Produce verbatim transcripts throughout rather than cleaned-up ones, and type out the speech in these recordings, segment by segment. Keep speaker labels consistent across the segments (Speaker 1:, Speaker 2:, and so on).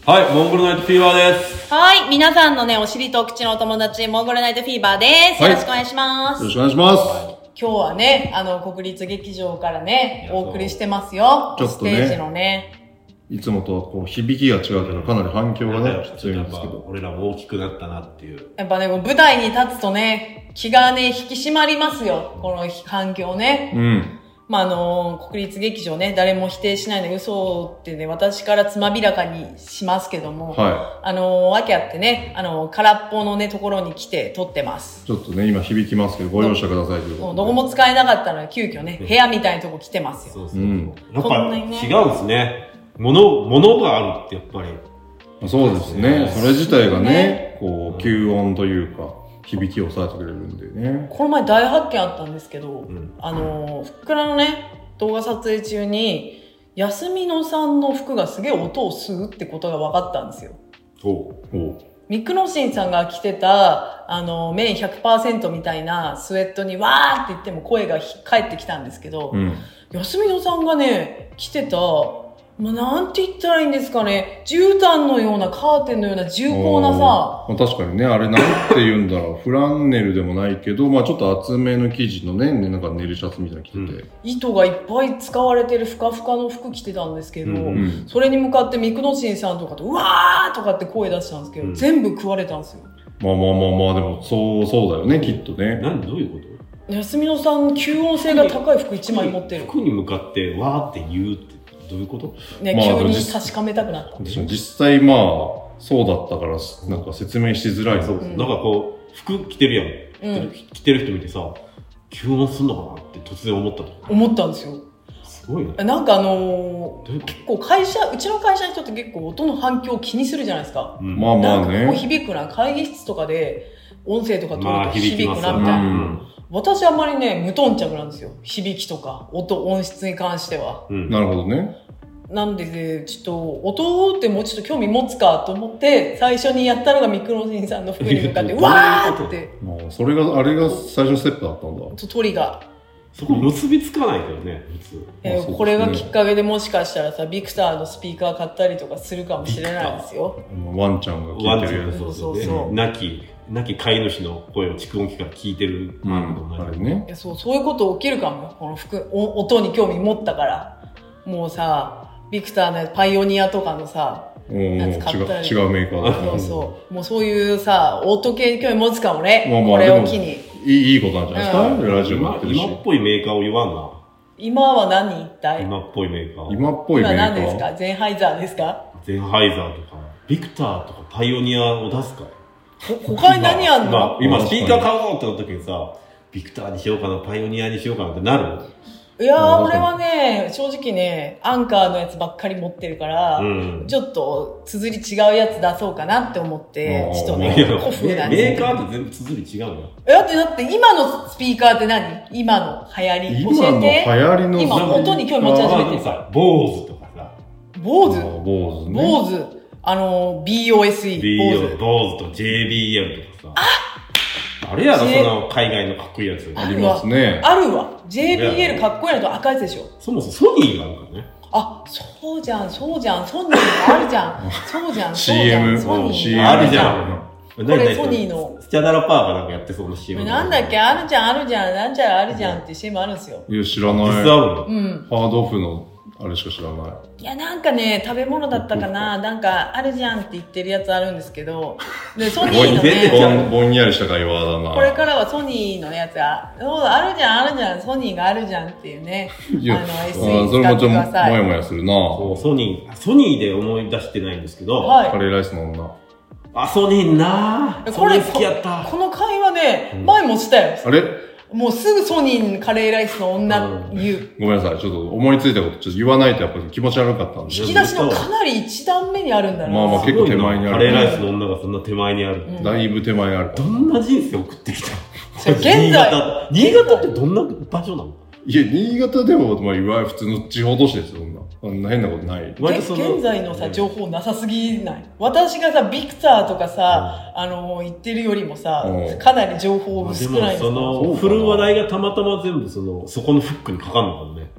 Speaker 1: はい、モンゴルナイトフィーバーです。
Speaker 2: はい、皆さんのね、お尻と口のお友達、モンゴルナイトフィーバーです。よろしくお願いします。
Speaker 3: よろしくお願いします。
Speaker 2: 今日はね、あの、国立劇場からね、お送りしてますよ。
Speaker 3: ちょっとね、
Speaker 2: ステージのね。
Speaker 3: いつもとはこう響きが違うけど、かなり反響がね、強いんですけど。
Speaker 1: 俺らも大きくなったなっていう。
Speaker 2: やっぱね、舞台に立つとね、気がね、引き締まりますよ。この反響ね。
Speaker 3: うん。
Speaker 2: まあ、あの、国立劇場ね、誰も否定しないの嘘ってね、私からつまびらかにしますけども、
Speaker 3: はい。
Speaker 2: あの、わけあってね、あの、空っぽのね、ところに来て撮ってます。
Speaker 3: ちょっとね、今響きますけど、ご容赦くださいということで。
Speaker 2: どこも使えなかったので、急遽ね、部屋みたいなとこ来てますよ。
Speaker 1: そうそうそう。
Speaker 3: うん、
Speaker 1: やっぱ違うんですね。物、物があるってやっぱり。
Speaker 3: そうですね。それ自体がね、こう、吸音というか、響きを抑えてくれるんでね。
Speaker 2: この前大発見あったんですけど、
Speaker 1: うん、
Speaker 2: あの、ふっくらのね、動画撮影中に、安美野さんの服がすげえ音を吸うってことが分かったんですよ。
Speaker 1: おう。
Speaker 2: ミクノシンさんが着てた、あの、綿 ひゃくパーセント みたいなスウェットにわーって言っても声が返ってきたんですけど、
Speaker 3: うん、
Speaker 2: 安美野さんがね、着てた、まあ、なんて言ったらいいんですかね。絨毯のようなカーテンのような重厚なさ。
Speaker 3: まあ、確かにね、あれなんて言うんだろう。フランネルでもないけど、まあちょっと厚めの生地のね、なんかネルシャツみたいなの着てて、うん。
Speaker 2: 糸がいっぱい使われてるふかふかの服着てたんですけど、うんうん、それに向かってミクノシンさんとかと、うわーとかって声出したんですけど、うん、全部食われたんですよ。
Speaker 3: まあまあまあまあ、でもそう、そうだよね、きっとね。
Speaker 1: 何どういうこと
Speaker 2: 安美野さん、吸音性が高い服一枚持ってる。
Speaker 1: 服に向かってわーって言うって。どういうこと
Speaker 2: ね、まあ、急に確かめたくなった。
Speaker 3: 実際まあ、そうだったから、なんか説明しづらい。
Speaker 1: そう、うん、なんかこう、服着てるやん。うん、着てる人見てさ、吸音すんのかなって突然思ったと。
Speaker 2: 思ったんですよ。
Speaker 1: すごいね。
Speaker 2: なんかあのー、結構会社、うちの会社の人って結構音の反響を気にするじゃないですか。
Speaker 3: うん、まあまあね。
Speaker 2: なんかこう響くな、会議室とかで音声とか取ると響くなみたいな。まあ私あんまりね、無頓着なんですよ。響きとか、音、音質に関しては。
Speaker 3: うん、なるほどね。
Speaker 2: なんで、ね、ちょっと、音ってもうちょっと興味持つかと思って、最初にやったのがミクロシンさんの服に向かって、わーって。
Speaker 3: もう、それが、あれが最初のステップだったんだ。
Speaker 2: トリガー。
Speaker 1: そこ結びつかないけどね、普通。
Speaker 2: えー、これがきっかけでもしかしたらさ、ビクターのスピーカー買ったりとかするかもしれないですよ。
Speaker 3: ワンちゃんが聞いてるやつ。
Speaker 2: そうそうそう。
Speaker 1: 亡き、亡き飼い主の声を蓄音機から聞いてる。
Speaker 3: うん、あれね。
Speaker 2: そう、そういうこと起きるかもよ。この服、音に興味持ったから。もうさ、ビクターのパイオニアとかのさ、
Speaker 3: やつ買ったり。違う、違うメーカーだ。
Speaker 2: そうそう。もうそういうさ、音系に興味持つかもね。まあまあ、これを機に。
Speaker 3: いい、いいことなんじゃないですか、うん、ラジオもやってるし。
Speaker 1: 今っぽいメーカーを言わんな。
Speaker 2: 今は何一体
Speaker 1: 今っぽいメーカー。
Speaker 3: 今っぽいメーカー。
Speaker 2: 今何ですかゼンハイザーですか
Speaker 1: ゼンハイザーとか、ビクターとかパイオニアを出すかい
Speaker 2: 他に何あんの、
Speaker 1: まあ、今スピーカー買おうってなった時にさ、ビクターにしようかな、パイオニアにしようかなってなる
Speaker 2: いやー、俺はね、正直ね、アンカーのやつばっかり持ってるから、うん、ちょっと、綴り違うやつ出そうかなって思って、ちょっとね、古風なんです
Speaker 1: メーカーって全部綴り違うのよ。
Speaker 2: え、だってだって今のスピーカーって何今の流行り教えて。
Speaker 3: 今の流行りの
Speaker 2: 今、音に興味持ち始めてるさ。
Speaker 1: 坊主とかさ。
Speaker 2: 坊主
Speaker 3: 坊主ね。
Speaker 2: 坊主。あの、ビーオーエスイー。
Speaker 1: 坊主と ジェイビーエル とかさ。ああれやろ、その海外のかっこいいやつ。
Speaker 3: ありますね。
Speaker 2: あるわ。ジェイビーエル かっこいいのと赤いやつでしょ。
Speaker 1: そもそもソニーがあるからね。
Speaker 2: あ、そうじゃん、そうじゃん、ソニーがあるじゃん。そうじゃん、そうじゃん、ソニー
Speaker 1: があるじゃん。
Speaker 2: これソニーの。
Speaker 1: スチャダラパーがなんかやってそうな シーエム。
Speaker 2: なんだっけ、あるじゃん、あるじゃん、なんちゃらあるじゃんって シーエム あるんですよ。
Speaker 3: いや、知らない。
Speaker 1: 実際あるの
Speaker 2: うん。
Speaker 3: ハードオフの、あれしか知らない。
Speaker 2: いや、なんかね、食べ物だったかな、なんか、あるじゃんって言ってるやつあるんですけど、で、ソニーのね、
Speaker 3: ぼんやりした会話だな。
Speaker 2: これからはソニーのやつが、そうだ、あるじゃん、あるじゃん、ソニーがあるじゃんっていうね、
Speaker 3: あの、
Speaker 2: エスイー 使ってください。
Speaker 3: もやもやするな
Speaker 1: そう、ソニー、ソニーで思い出してないんですけど、
Speaker 2: はい、
Speaker 3: カレーライスの女。
Speaker 1: あ、ソニーなぁ。これ好きやった。
Speaker 2: この会話ね、うん、前もしたよ。
Speaker 3: あれ
Speaker 2: もうすぐソニーカレーライスの女言う。
Speaker 3: ごめんなさい。ちょっと思いついたことちょっと言わないとやっぱり気持ち悪かったんで。
Speaker 2: 引き出しのかなり一段目にあるんだな。
Speaker 3: まあまあ結構手前にある。
Speaker 1: カレーライスの女がそんな手前にある。
Speaker 3: うん、だいぶ手前にある。
Speaker 1: どんな人生送ってきた
Speaker 2: 現在。
Speaker 1: 新潟。新潟ってどんな場所なの
Speaker 3: いや、新潟でも、まあ、いわゆる普通の地方都市ですよ、そんな。そんな変なことない。
Speaker 2: 現在のさ、情報なさすぎない。私がさ、ビクターとかさ、うん、あの、言ってるよりもさ、うん、かなり情報薄くないですか。
Speaker 1: でもその、振る話題がたまたま全部その、そこのフックにかかるのかもね。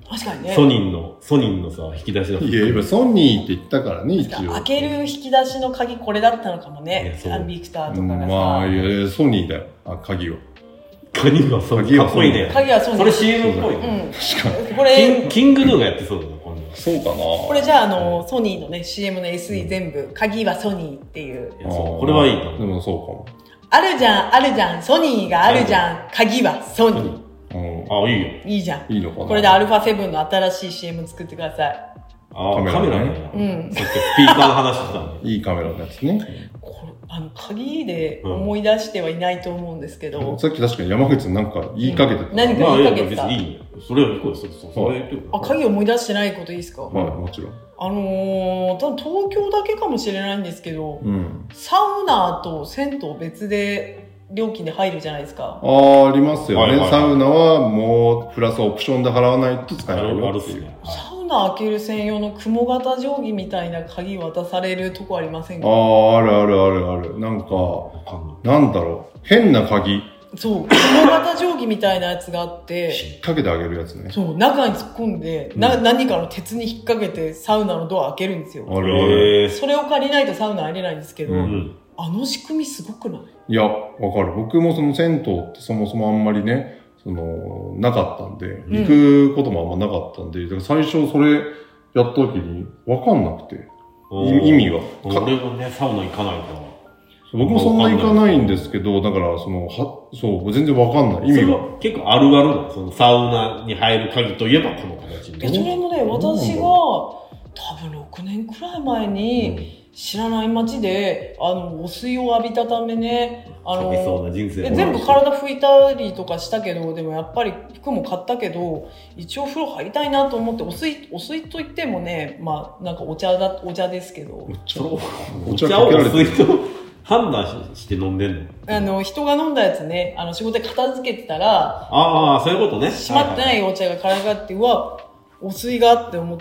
Speaker 2: 確かにね。
Speaker 1: ソニーの、ソニーのさ、引き出しの。
Speaker 3: いや、今ソニーって言ったからね、一応。
Speaker 2: 開ける引き出しの鍵これだったのかもね。アンビクターとかがさ。
Speaker 3: まあ、いや、ソニーだよ。あ、鍵は。
Speaker 1: 鍵はソニー。かっこいいね。
Speaker 2: 鍵はソニー。
Speaker 1: それ シーエム っぽい。
Speaker 2: うん。
Speaker 3: 確かに。
Speaker 2: これ、
Speaker 1: キングヌーがやってそうだな、今度。
Speaker 3: そうかな。
Speaker 2: これじゃあ、あの、ソニーのね、シーエム の エスイー 全部、鍵はソニーっていう。
Speaker 1: いや、そう。これはいいと思う。
Speaker 3: でもそうかも。
Speaker 2: あるじゃん、あるじゃん、ソニーがあるじゃん、鍵はソニー。
Speaker 1: あ、いいよ。
Speaker 2: いいじゃん。
Speaker 3: いいのかな。
Speaker 2: これでアルファセブンの新しい シーエム 作ってください。
Speaker 1: ああ、カメラね。
Speaker 2: うん。
Speaker 1: さっきスピーカーの話してたね。
Speaker 3: いいカメラのやつね。
Speaker 2: これ、あの、鍵で思い出してはいないと思うんですけど。
Speaker 3: さっき確かに山口さんなんか言いかけてた。
Speaker 2: 何か言いかけてた。
Speaker 1: いいよ。それは行こうよ。そうそう。それ
Speaker 2: あ、鍵思い出してないこといいですか？
Speaker 3: はい、もちろん。
Speaker 2: あのー、多分東京だけかもしれないんですけど、
Speaker 3: うん、
Speaker 2: サウナと銭湯別で料金で入るじゃないですか。
Speaker 3: ああ、ありますよね。はいはい、サウナはもうプラスオプションで払わないと使えないよっていう。
Speaker 2: サウナ開ける専用の雲型定規みたいな鍵渡されるとこありませんか？
Speaker 3: ああ、あるあるあるある。なんか、なんだろう。変な鍵。
Speaker 2: そう、雲型定規みたいなやつがあって。
Speaker 3: 引っ掛けてあげるやつね。
Speaker 2: そう、中に突っ込んで、うん、な、何かの鉄に引っ掛けてサウナのドア開けるんですよ。
Speaker 3: あるある。
Speaker 2: それを借りないとサウナ入れないんですけど、うん、あの仕組みすごくない？
Speaker 3: いや、わかる。僕もその銭湯ってそもそもあんまりね、その、なかったんで、行くこともあんまなかったんで、だから最初それやった時にわかんなくて、意味が。
Speaker 1: 俺もね、サウナ行かないから。
Speaker 3: 僕もそんな行かないんですけど、だからその、は、そう、全然わかんない。意味が。
Speaker 1: 結構あるあるの。そのサウナに入る鍵といえばこの形に。
Speaker 2: それもね、私が多分ろくねんくらい前に、知らない街で、あの、お水を浴びたためね、あの、
Speaker 1: そうな人生
Speaker 2: 全部体拭いたりとかしたけど、でもやっぱり服も買ったけど、一応風呂入りたいなと思って、お水、お水といってもね、まあ、なんかお茶だ、お茶ですけど。
Speaker 1: お茶を、お茶をお水と判断して飲んでんの？
Speaker 2: あの、人が飲んだやつね、あの、仕事で片付けてたら、
Speaker 1: ああ、そういうことね。
Speaker 2: 閉まってないお茶が空があって、うわ、お水がって思って、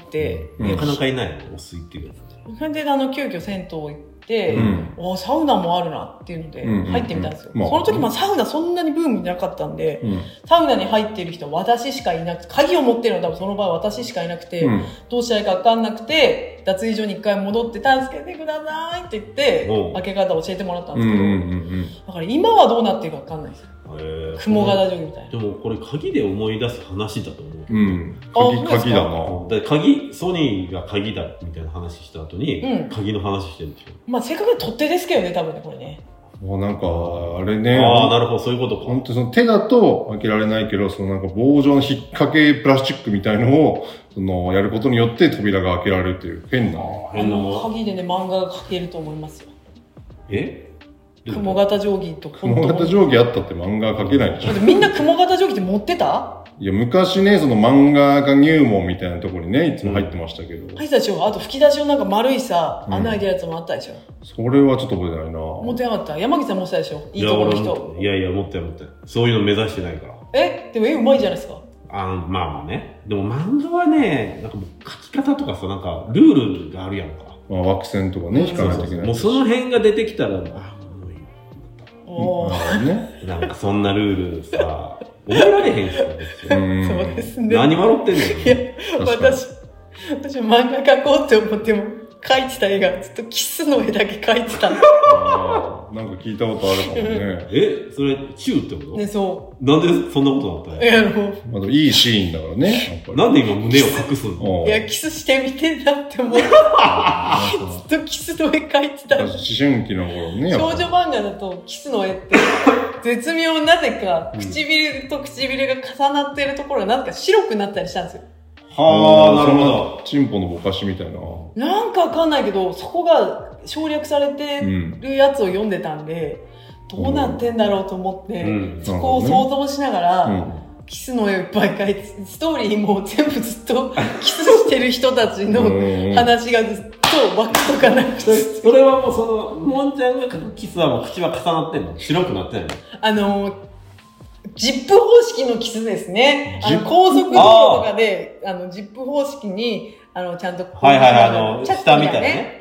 Speaker 1: なかなかいないの、お水っていうやつ。
Speaker 2: それで、あの、急遽銭湯行って、うん、あ、サウナもあるなっていうので、入ってみたんですよ。うんうんうん、その時、まあ、サウナそんなにブームなかったんで、うん、サウナに入っている人は私しかいなくて、鍵を持ってるのは多分その場合私しかいなくて、うん、どうしたらいいか分かんなくて、脱衣所に一回戻って助けてくださいって言って、開け方教えてもらったんですけど、うんうんうんうん、だから今はどうなってるか分かんないですよ。雲型定規みたいな。
Speaker 1: でもこれ鍵で思い出す話だと思う。
Speaker 3: うん。鍵、鍵だな。
Speaker 1: だ鍵、ソニーが鍵だみたいな話した後に、うん、鍵の話してるんですよ。
Speaker 2: まあせっかく取っ手ですけどね、多分ね、これね。
Speaker 3: もうなんか、あれね。
Speaker 1: ああ、なるほど、そういうことか。
Speaker 3: 本当その手だと開けられないけど、そのなんか棒状の引っ掛けプラスチックみたいのを、その、やることによって扉が開けられるっていう変な。
Speaker 2: 変な。鍵でね、漫画が描けると思いますよ。
Speaker 1: え
Speaker 2: 雲型定規と
Speaker 3: 雲型定規あったって漫画描けないでしょ。
Speaker 2: みんな雲型定規って持ってた？
Speaker 3: いや、昔ね、その漫画家入門みたいなところにね、いつも入ってましたけど。
Speaker 2: 入ってたでしょ。あと吹き出しのなんか丸いさ、穴開いてるやつもあったでしょ。
Speaker 3: それはちょっと覚えてないな。
Speaker 2: 持ってなかった。山口さん持ってたでしょ。いいとこの人。
Speaker 1: いやいや、持ってない持ってない。そういうの目指してないから。
Speaker 2: えでも絵うまいじゃないですか。
Speaker 1: あまあまあね。でも漫画はね、なんかもう書き方とかさ、なんかルールがあるやんか。
Speaker 3: まあ枠線とかね、引かないといけない。
Speaker 1: もうその辺が出てきたら、あ
Speaker 2: おー
Speaker 3: ね、
Speaker 1: なんかそんなルールさ、覚えられへんし
Speaker 2: さ、そうですね。
Speaker 1: 何笑ってんのよ。
Speaker 2: いや、私、私漫画描こうって思っても、描いてた絵がずっとキスの絵だけ描いてたの。
Speaker 3: あなんか聞いたことあるかもね。
Speaker 1: えそれ、チューってこと
Speaker 2: ね、そう。
Speaker 1: なんでそんなことになったん
Speaker 2: やろう。
Speaker 3: まだいいシーンだからね。
Speaker 1: なんで今胸を隠すの？
Speaker 2: いや、キスしてみてんなって思って。ずっとキスの絵描いてた。
Speaker 3: 思春期の頃ね。
Speaker 2: 少女漫画だとキスの絵って、絶妙なぜか、唇と唇が重なっているところがなぜか白くなったりしたんですよ。
Speaker 3: はあ、なるほど。チンポのぼかしみたいな。
Speaker 2: なんかわかんないけど、そこが省略されてるやつを読んでたんで、うん、どうなってんだろうと思って、うん、そこを想像しながら、うん、キスの絵をいっぱい描いて、ストーリーも全部ずっとキスしてる人たちの話がずっと枠とかなくて。
Speaker 1: それはもうその、もんちゃんが描くキスはもう口は重なってんの？白くなってんの？
Speaker 2: あのー、ジップ方式のキスですね。あの、高速道路とかで、あの、ジップ方式に、あの、ちゃんと、
Speaker 1: はいはいはい、あの、下みたいなね。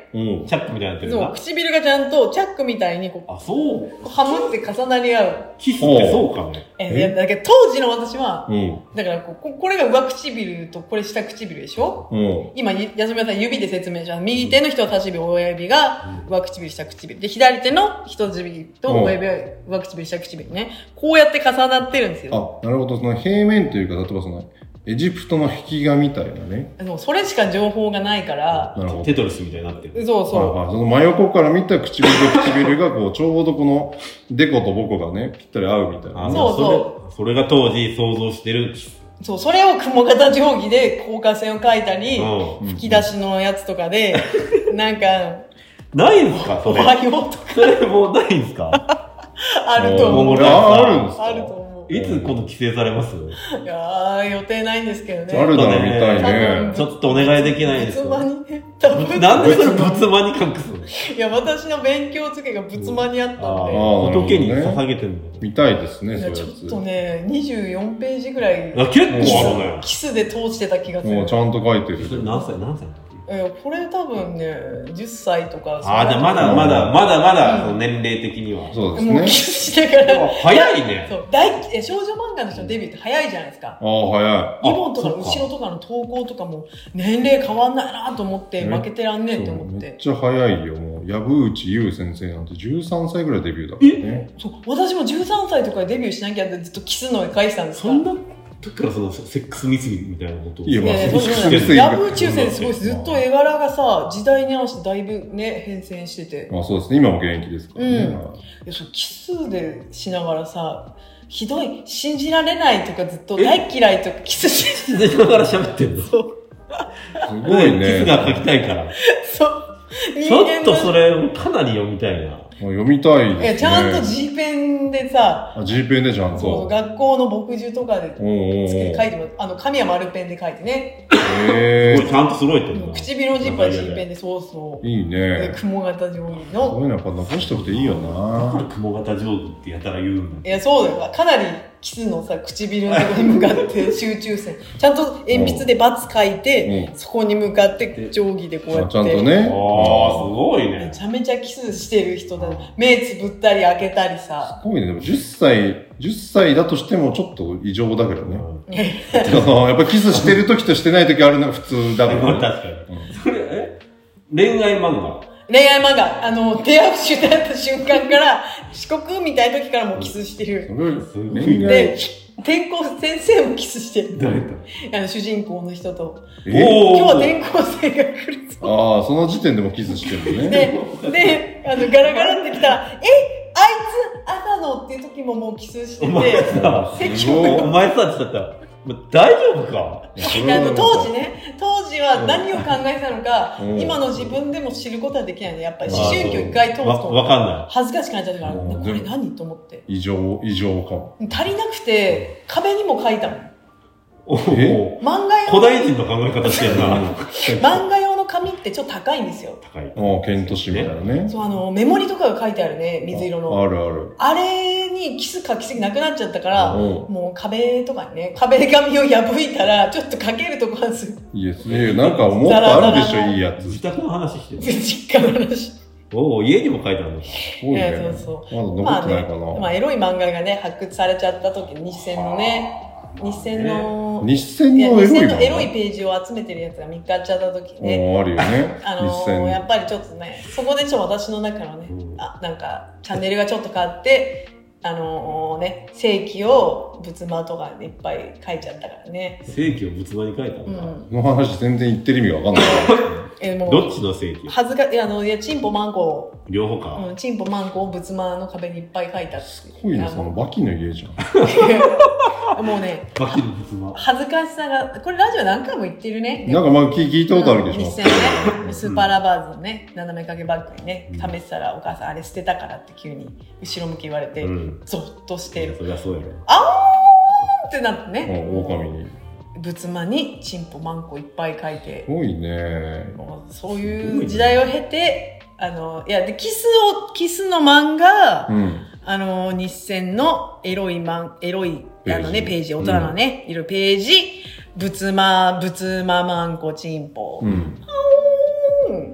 Speaker 1: チャックみたいになってる
Speaker 2: そう、唇がちゃんとチャックみたいにこう、
Speaker 1: あ、そう。
Speaker 2: ハムって重なり合う。
Speaker 1: キスってそうかね。
Speaker 2: え、だけど当時の私は、
Speaker 3: うん、
Speaker 2: だからこう、これが上唇とこれ下唇でしょ、うん、今、安村さん指で説明します。右手の人差し指、親指が上唇、下唇。で、左手の人差し指と親指は上唇、下唇ね。こうやって重なってるんですよ。
Speaker 3: あ、なるほど。その平面というか、例えばその、エジプトの壁画みたいなね。
Speaker 2: でもそれしか情報がないから、
Speaker 1: なるほど。テトリスみたいになってる。
Speaker 2: そうそう。
Speaker 3: はいはい、その真横から見た唇と唇がこう、ちょうどこのデコとボコがね、ぴったり合うみたいな、ね。
Speaker 2: そうそう。
Speaker 1: それが当時想像してる。
Speaker 2: そう、それを雲形定規で効果線を描いたり、うん、吹き出しのやつとかで、なんか、
Speaker 1: ないんすかそれ。
Speaker 2: おはようとか。
Speaker 1: それもうないんすか
Speaker 2: あると思う。
Speaker 3: あるんですか
Speaker 2: あると思う。
Speaker 1: いつ今度帰省されます？
Speaker 2: いやー、予定ないんですけどね。
Speaker 3: あるなら見たいね。
Speaker 1: ちょっとお願いできないですか？
Speaker 2: 仏間にね、多分。
Speaker 1: なんでそれ仏間に隠すの？
Speaker 2: いや、私の勉強付けが仏間にあったんで。
Speaker 1: 仏に捧げてるの。
Speaker 3: 見たいですね、そういうやつ。
Speaker 2: ちょっとね、にじゅうよんページぐらい。
Speaker 1: あ、結構あるね。
Speaker 2: キスで通してた気がする。
Speaker 3: もうちゃんと書いてる。
Speaker 1: それ何歳何歳？
Speaker 2: えこれ多分ね、じゅっさいとか。
Speaker 1: ああ、じゃあまだまだ、まだまだ、その年齢的には。
Speaker 3: そうですね。
Speaker 2: もうキスしてから。
Speaker 1: 早いね。
Speaker 2: そう。大、え、少女漫画の人のデビューって早いじゃないですか。
Speaker 3: ああ、早
Speaker 2: い。リボンとかの後ろとかの投稿とかも、年齢変わんないなと思って、負けてらんねえって思って。
Speaker 3: めっちゃ早いよ、もう。藪内優先生なんてじゅうさんさいぐらいデビューだからね。
Speaker 2: そう。私もじゅうさんさいとかでデビューしなきゃってずっとキスの絵描いてたんですか
Speaker 1: ら。そんなだからそのセックスミスみたいなことを。
Speaker 3: いや、まあ、
Speaker 2: そうですね。ヤブー中世すごいずっと絵柄がさ、時代に合わせてだいぶね、変遷してて。
Speaker 3: まあそうですね。今も現役ですからね。うん。い
Speaker 2: や、そう、キスでしながらさ、ひどい、信じられないとかずっと大嫌いとかキスし
Speaker 1: ながら喋ってんの？そう。
Speaker 3: すごいね。
Speaker 1: キスが描きたいから。
Speaker 2: そう。
Speaker 1: ちょっとそれ、かなり読みたいな。
Speaker 3: 読みたいですね。
Speaker 2: ちゃんと G ペンでさ、
Speaker 3: あ、G ペンでちゃんと。
Speaker 2: そう、学校の牧獣とかでつけて書いてもらう。あの、紙は丸ペンで書いてね。
Speaker 1: へぇー。ちゃんと揃えてる
Speaker 2: の。唇のジップは G ペンで、そうそう。
Speaker 3: いいね。
Speaker 2: 雲型定規の。
Speaker 3: そういうのやっぱ残しておくといいよな。
Speaker 1: だから雲型定規ってやたら言うん
Speaker 2: だ。いや、そうだよ。かなりキスのさ、唇のところに向かって集中線。ちゃんと鉛筆でバツ書いて、そこに向かって定規でこうやって。
Speaker 3: ちゃんとね。
Speaker 1: ああ、すごいね。
Speaker 2: めちゃめちゃキスしてる人だ。目つぶったり開けたりさ。
Speaker 3: すごいね。でもじゅっさい、じゅっさいだとしてもちょっと異常だけどね。やっぱキスしてる時としてない時あるのが普通だけど、ね。
Speaker 1: 確かに。それ、え恋愛漫画
Speaker 2: 恋愛漫画。あの、出会う瞬間った瞬間から、遅刻みたいな時からもうキスしてる。
Speaker 3: すごい。
Speaker 2: で、転校先生もキスしてる。
Speaker 1: 誰と
Speaker 2: あの、主人公の人と。
Speaker 1: 今
Speaker 2: 日は転校生が来るぞ。
Speaker 3: ああ、その時点でもキスしてるのね。
Speaker 2: で、で、あの、ガラガラって来たら、え、あいつ、朝のっていう時ももうキスしてて、
Speaker 1: お前さ、お前さって言ったら、大丈夫か
Speaker 2: あの当時ね、当時は何を考えてたのか、うん、今の自分でも知ることはできないので、やっぱり思春期を一回通すと、
Speaker 1: わかんない。
Speaker 2: 恥ずかしくなっちゃったから、これ何と思って。
Speaker 3: 異常、異常かも。
Speaker 2: 足りなくて、壁にも書いたもん。
Speaker 1: おお。
Speaker 2: 漫画用
Speaker 1: 古代人の考え方してるな。
Speaker 2: 漫画用の紙ってちょっと高いんですよ。
Speaker 1: 高い。
Speaker 3: ああ、ケント紙みたいなね。
Speaker 2: そう、あの、メモリとかが書いてあるね、水色の。
Speaker 3: あるある。
Speaker 2: あれにキス書きすぎなくなっちゃったから、もう壁とかにね、壁紙を破いたら、ちょっと書けるとこなんですよ。
Speaker 3: いや、それ、なんかもっとあるでしょ、いいやつ。
Speaker 1: 自宅の話してる。
Speaker 2: 実家の話。
Speaker 1: おお、家にも書いてあるのか。
Speaker 3: すごいね。そうそう。まだ残ってないかな。
Speaker 2: まあね、まあエロい漫画がね、発掘されちゃった時、日銭のね、日銭の、
Speaker 3: 日銭のエロい
Speaker 2: のエロいページを集めてるやつが見つかっちゃった時ね。
Speaker 3: あるよね。
Speaker 2: あのー、やっぱりちょっとね、そこでちょっと私の中のね、うん、あ、なんか、チャンネルがちょっと変わって、あのー、ね、正規を仏間とかいっぱい書いちゃったからね。
Speaker 1: 正規を仏間に書いたんだ。
Speaker 3: うん、この話全然言ってる意味がわかんない。
Speaker 2: えもう
Speaker 1: どっちの正規？
Speaker 2: 恥ずか、いや、あの、いや、チンポマンコ。
Speaker 1: 両方か。
Speaker 2: うん、チンポマンコを仏間の壁にいっぱい書いたって。す
Speaker 3: ごいね、そのバキの家じゃ
Speaker 2: ん。もうね、
Speaker 1: バキの仏間。
Speaker 2: 恥ずかしさが、これラジオ何回も言ってるね。
Speaker 3: なんかまあ聞いたことあるでしょ。
Speaker 2: 日銭ね、スーパーラバーズのね、斜め掛けバッグにね、試したらお母さんあれ捨てたからって急に後ろ向き言われて、うん、ゾッとしてる。
Speaker 1: そりゃそうやろ。
Speaker 2: あーってなってね。
Speaker 3: 狼に。
Speaker 2: 仏間にチンポマンコいっぱい書いて。
Speaker 3: すごいね。
Speaker 2: そういう時代を経て、あの、いや、で、キスを、キスの漫画、うん、あの、日銭のエロいマン、エロい、あのね、ページ、大人のね、いるページ、仏間、仏間マンコチンポ。うん。
Speaker 3: う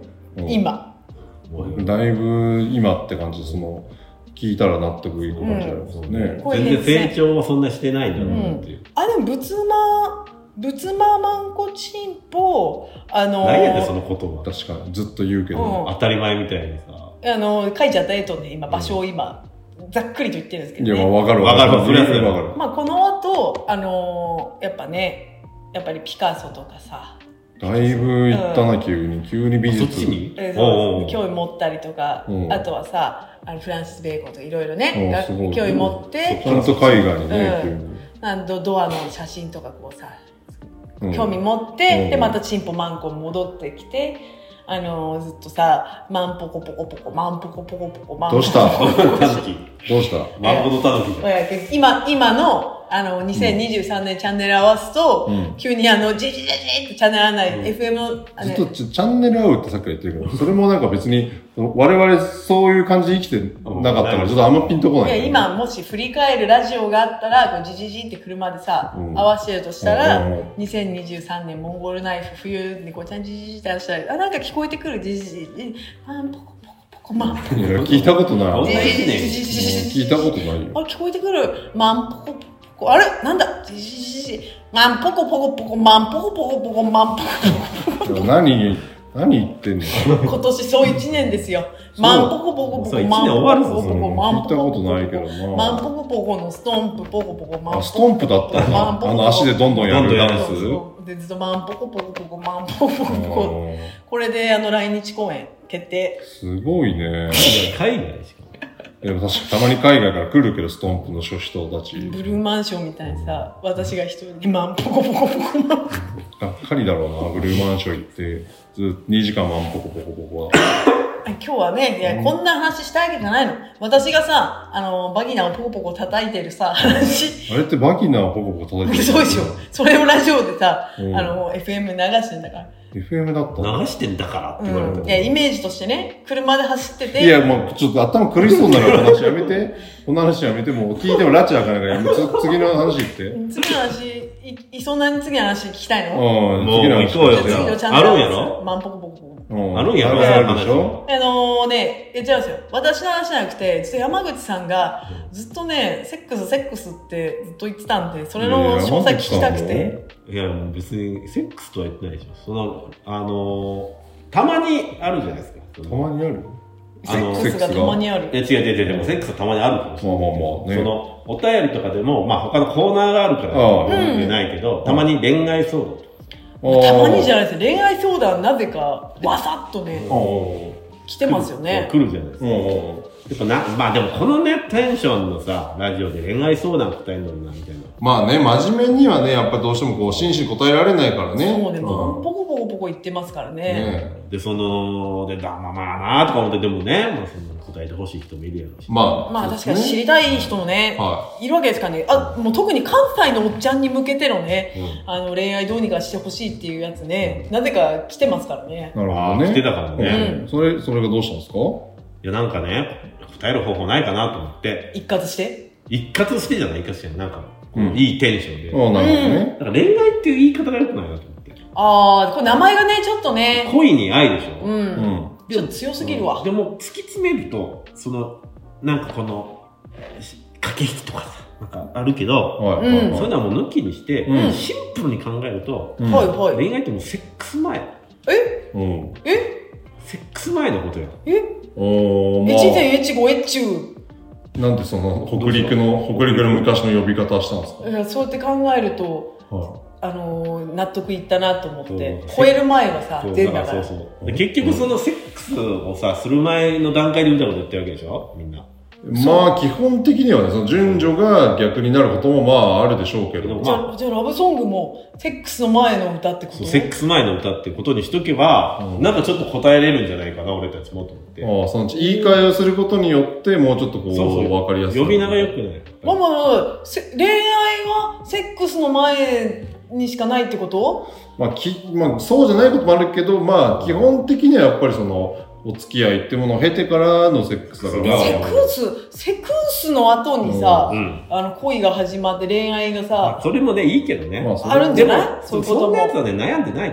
Speaker 2: 今。
Speaker 3: だいぶ今って感じで、その、聞いたら納得いく感じなんですよね。
Speaker 1: うん、全然成長はそんなしてないんだなっていう。うん、
Speaker 2: あ、でも、仏間、仏間まんこちんぽ、あのー、
Speaker 1: 何やねん、その言葉。
Speaker 3: 確かに、ずっと言うけど、
Speaker 1: うん、当たり前みたいにさ。
Speaker 2: あのー、書いちゃった絵とね、今、場所を今、うん、ざっくりと言ってるんですけどね。
Speaker 3: いや、わかる
Speaker 1: わかる。わかる。わかる。
Speaker 2: まあ、この後、あのー、やっぱね、やっぱりピカソとかさ、
Speaker 3: だいぶいったな、うん、急に。急に美術。
Speaker 1: そっちに、
Speaker 2: えー、そう興味持ったりとか、うん、あとはさ、あのフランシス・ベーコンとかいろいろね、興味持って、
Speaker 3: ちゃんと海外にね、
Speaker 2: 急に。なんとドアの写真とかこうさ、うん、興味持って、うん、で、またチンポマンコ戻ってきて、あのー、ずっとさ、マンポコポコポコ、マンポコポコポコ、マンポコポコ。
Speaker 3: どうしたどうした
Speaker 1: マンポコタヌ
Speaker 2: キ。今、今の、あの、にせんにじゅうさんねんチャンネル合わすと、うん、急にあの、ジジジジってチャンネル合わない、うん、エフエム の、
Speaker 3: ずっとチャンネル合うってさっきから言ってるけど、それもなんか別に、我々そういう感じで生きてなかったから、ちょっとあんまピンとこない。
Speaker 2: いや、今もし振り返るラジオがあったら、こうジジジって車でさ、うん、合わせるとしたら、うん、にせんにじゅうさんねんモンゴルナイフ冬にこうちゃんジジジって出したら、あ、なんか聞こえてくるジジジ、マンポコポコポコマンポコ。
Speaker 3: いや、聞いたことない。
Speaker 2: ジジジジジジ
Speaker 3: 聞いたことないよ。
Speaker 2: あ、聞こえてくる。マンポコポコ。あれなんだジジジジマンポコポコポコ、マンポコポコポコ、マンポコポコ。
Speaker 3: 何何言ってんの
Speaker 2: 今年そう一年ですよ。マンポコポコポコ、マンポコポコポコ、マンポコポコ。
Speaker 3: 聞いたことないけどな。
Speaker 2: マンポコポコのストンプ、ポコポコ、マンポコ。
Speaker 3: あ、ストンプだったんだ。あの足でどんどんやるダンス
Speaker 2: で、ずっとマンポコポコポコ、マンポコポコポコ。これであの来日公演決定。
Speaker 3: すごいね。
Speaker 1: 海外しか。
Speaker 3: でも確かたまに海外から来るけど、ストンプの諸人たち。
Speaker 2: ブルーマンションみたいにさ、私が一人でマンポコポコポコマンポコ。
Speaker 3: がっかりだろうな、ブルーマンション行って、ずっとにじかんマンポコポコポコは。
Speaker 2: 今日はね、いや、こんな話したいわけじゃないの。私がさ、あの、バギナをポコポコ叩いてるさ、話。
Speaker 3: あれってバギナをポコポコ叩いてる
Speaker 2: そうでしょ。それをラジオでさ、うん、あの、エフエム 流してんだから。
Speaker 3: エフエム だった
Speaker 1: 流してんだからって言われた、
Speaker 2: うん。いや、イメージとしてね、車で走ってて。
Speaker 3: いや、もう、ちょっと頭苦しそうなの話やめて。この話やめて、もう聞いてもラチだからやめて、次の話言って。
Speaker 2: 次の話、い、いそんなに次の話聞きたいの？
Speaker 3: うん、次の話。
Speaker 1: 次のチャンネル。あるんやろ？
Speaker 2: マンポコポコ。
Speaker 1: あるんやろ？
Speaker 3: あるでしょ？
Speaker 2: あのー、ね、言っちゃうんですよ。私の話じゃなくて、山口さんがずっとね、セックスセックスってずっと言ってたんで、それの詳細聞きたくて。
Speaker 1: いや、別にセックスとは言ってないでしょ。その、あのー、たまにあるじゃないですか。
Speaker 3: たまにある？
Speaker 2: セックスがたまにある。
Speaker 1: え、違う違う違う、でもセックスはたまにあるかもしれない。
Speaker 3: まあまあまあね。
Speaker 1: その、お便りとかでも、まあ他のコーナーがあるから言えないけど、たまに恋愛相談。
Speaker 2: たまにじゃないですよ。恋愛相談なぜか、わさっとね、来てますよね。
Speaker 1: 来るじゃないですか。やっぱな、まあでもこのね、テンションのさ、ラジオで恋愛相談答えるのにな、みたいな。
Speaker 3: まあね、真面目にはね、やっぱどうしてもこう、真摯に答えられないからね。
Speaker 2: そうね、もうポコポコポコ言ってますからね。ね
Speaker 1: で、その、で、だ、まあまあなーとか思って、でもね、まあそんな答えてほしい人もいるやろうし。
Speaker 3: まあ、
Speaker 2: まあ確かに知りたい人もね、はい、いるわけですからね。あ、もう特に関西のおっちゃんに向けてのね、うん、あの恋愛どうにかしてほしいっていうやつね、なぜか来てますからね。
Speaker 3: なるほどね。
Speaker 1: 来てたからね。
Speaker 3: うん、それ、それがどうしたんですか？
Speaker 1: いや、なんかね、答える方法ないかなと思って。
Speaker 2: 一括して
Speaker 1: 一括してじゃない一括してなんか、うん、いいテンションで。
Speaker 3: ああ、なるほどね。
Speaker 1: だから恋愛っていう言い方が良くないなと思って。
Speaker 2: ああ、これ名前がね、ちょっとね。
Speaker 1: 恋に愛でしょ。
Speaker 2: うん。うん。ちょっと強すぎるわ。
Speaker 1: でも、突き詰めると、その、なんかこの、駆け引きとかさ、なんかあるけど、はいはいはい、そういうのはもう抜きにして、うん、シンプルに考えると、うん、恋愛ってもうセックス前。
Speaker 2: え、
Speaker 3: うん、
Speaker 2: え
Speaker 1: セックス前のことよ。
Speaker 2: えおー、まあ、エチゼンエチゴエチュ
Speaker 3: ー。なんでその、北陸の、北陸の昔の呼び方したんですか？
Speaker 2: いや、そうやって考えると、はい、あのー、納得いったなと思って、超える前はさ、全部だから。そうそう。
Speaker 1: 結局そのセックスをさ、する前の段階でみたいなこと言ってるわけでしょみんな。
Speaker 3: まあ、基本的にはね、その順序が逆になることもまああるでしょうけど。
Speaker 2: じゃあ、じゃあラブソングも、セックスの前の歌ってこと？
Speaker 1: そう、セックス前の歌ってことにしとけば、うん、なんかちょっと答えれるんじゃないかな、俺たちもと思って。
Speaker 3: ああ、その言い換えをすることによって、もうちょっとこう、そうそうわかりやすい。
Speaker 1: 呼び名が良くない。
Speaker 2: まあまあ、恋愛はセックスの前にしかないってこと？
Speaker 3: まあ、き、まあ、そうじゃないこともあるけど、まあ、基本的にはやっぱりその、お付き合いってものを経てからのセックスだから。
Speaker 2: セクス、セクスの後にさ、うん、あの恋が始まって恋愛がさ、
Speaker 1: それもね、いいけどね。
Speaker 2: まあ、あるんじゃない？
Speaker 1: そういうことも。そんなやつはね、悩んでないと思う。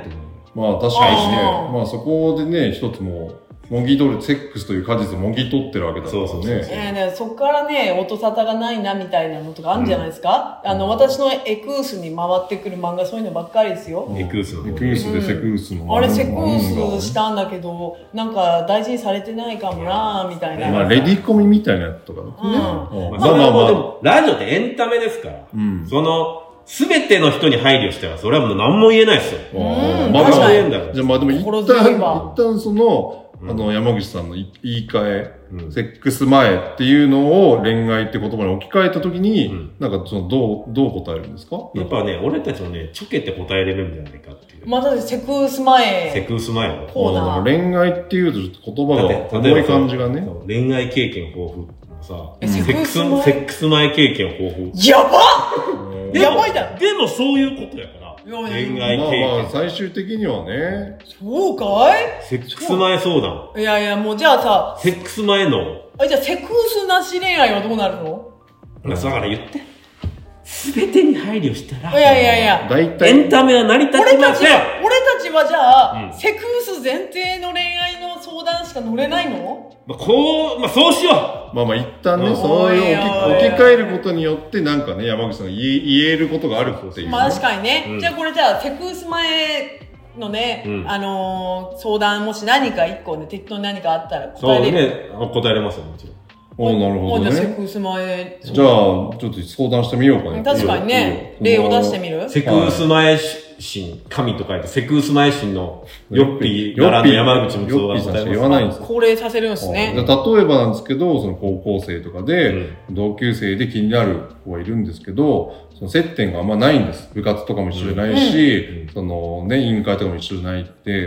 Speaker 3: まあ確かにね、まあそこでね、一つもう、もぎ取る、セックスという果実をもぎ取ってるわけだからね。そうそうそう。
Speaker 2: えー、そこからね、音沙汰がないなみたいなのとかあるんじゃないですか、うん、あの、私のエクースに回ってくる漫画そういうのばっかりですよ。
Speaker 1: エクースの。
Speaker 3: エクースでセクースの、
Speaker 2: うん。あれセクースしたんだけど、なんか大事にされてないかもなみたいな。
Speaker 3: まあ、レディコミみたいなやつとかね。うん。
Speaker 1: まあまあまあ、ラジオってエンタメですから。うん。その、すべての人に配慮したら、それはもう何も言えないですよ。
Speaker 2: うん。
Speaker 3: まあ、
Speaker 2: 確か
Speaker 3: に。じゃあまあでも一旦、一旦その、あの、山口さんの言い換え、うん、セックス前っていうのを恋愛って言葉に置き換えたときに、うん、なんかその、どう、どう答えるんですか？
Speaker 1: やっぱね、俺たちもね、ちょけて答えれるんじゃないかっていう。
Speaker 2: またセクース前。
Speaker 1: セクース前の。
Speaker 2: こうだ。
Speaker 3: 恋愛っていうとちょっと言葉が重い感じがね。
Speaker 1: 恋愛経験豊富のさ、うん、セックス、セックス前経験豊富。
Speaker 2: やばっやばいだ
Speaker 1: でもそういうことやから。恋愛経験。
Speaker 3: まあまあ、最終的にはね。
Speaker 2: そうかい？
Speaker 1: セックス前相談。
Speaker 2: いやいや、もうじゃあさ。
Speaker 1: セックス前の。
Speaker 2: あ、じゃあセクースなし恋愛はどうなるの？
Speaker 1: だから言って。すべてに配慮したら。
Speaker 2: いやいやいや。
Speaker 3: 大体。
Speaker 1: エンタメは成り立ちません。
Speaker 2: 俺たちは、俺たちはじゃあ、うん、セクース前提の恋愛の相談しか乗れないの？
Speaker 1: まあ、こう、まあそうしよ
Speaker 3: う。まあまあ一旦ね、そういう置き換えることによってなんかね、山口さんが言え、言えることがあるっていう、ね。
Speaker 2: まあ確かにね。うん、じゃあこれじゃあ、セクース前のね、うん、あのー、相談もし何か一個ね、適当に何かあったら答えれる。
Speaker 1: そうね、答えれますよ、もちろん。
Speaker 3: おなるほどね。
Speaker 2: じゃあセクース前。
Speaker 3: じゃあ、ちょっと相談してみようかね。
Speaker 2: 確かにね。例を出してみる？
Speaker 1: セクース前神、神と書いて、セクース前神のヨッピーからの山口の相談
Speaker 3: さん言わないんですよ。
Speaker 2: 恒例させるんですね。
Speaker 3: 例えばなんですけど、その高校生とかで、うん、同級生で気になる子がいるんですけど、その接点があんまないんです。部活とかも一緒じゃないし、うん、そのね、委員会とかも一緒じゃないって、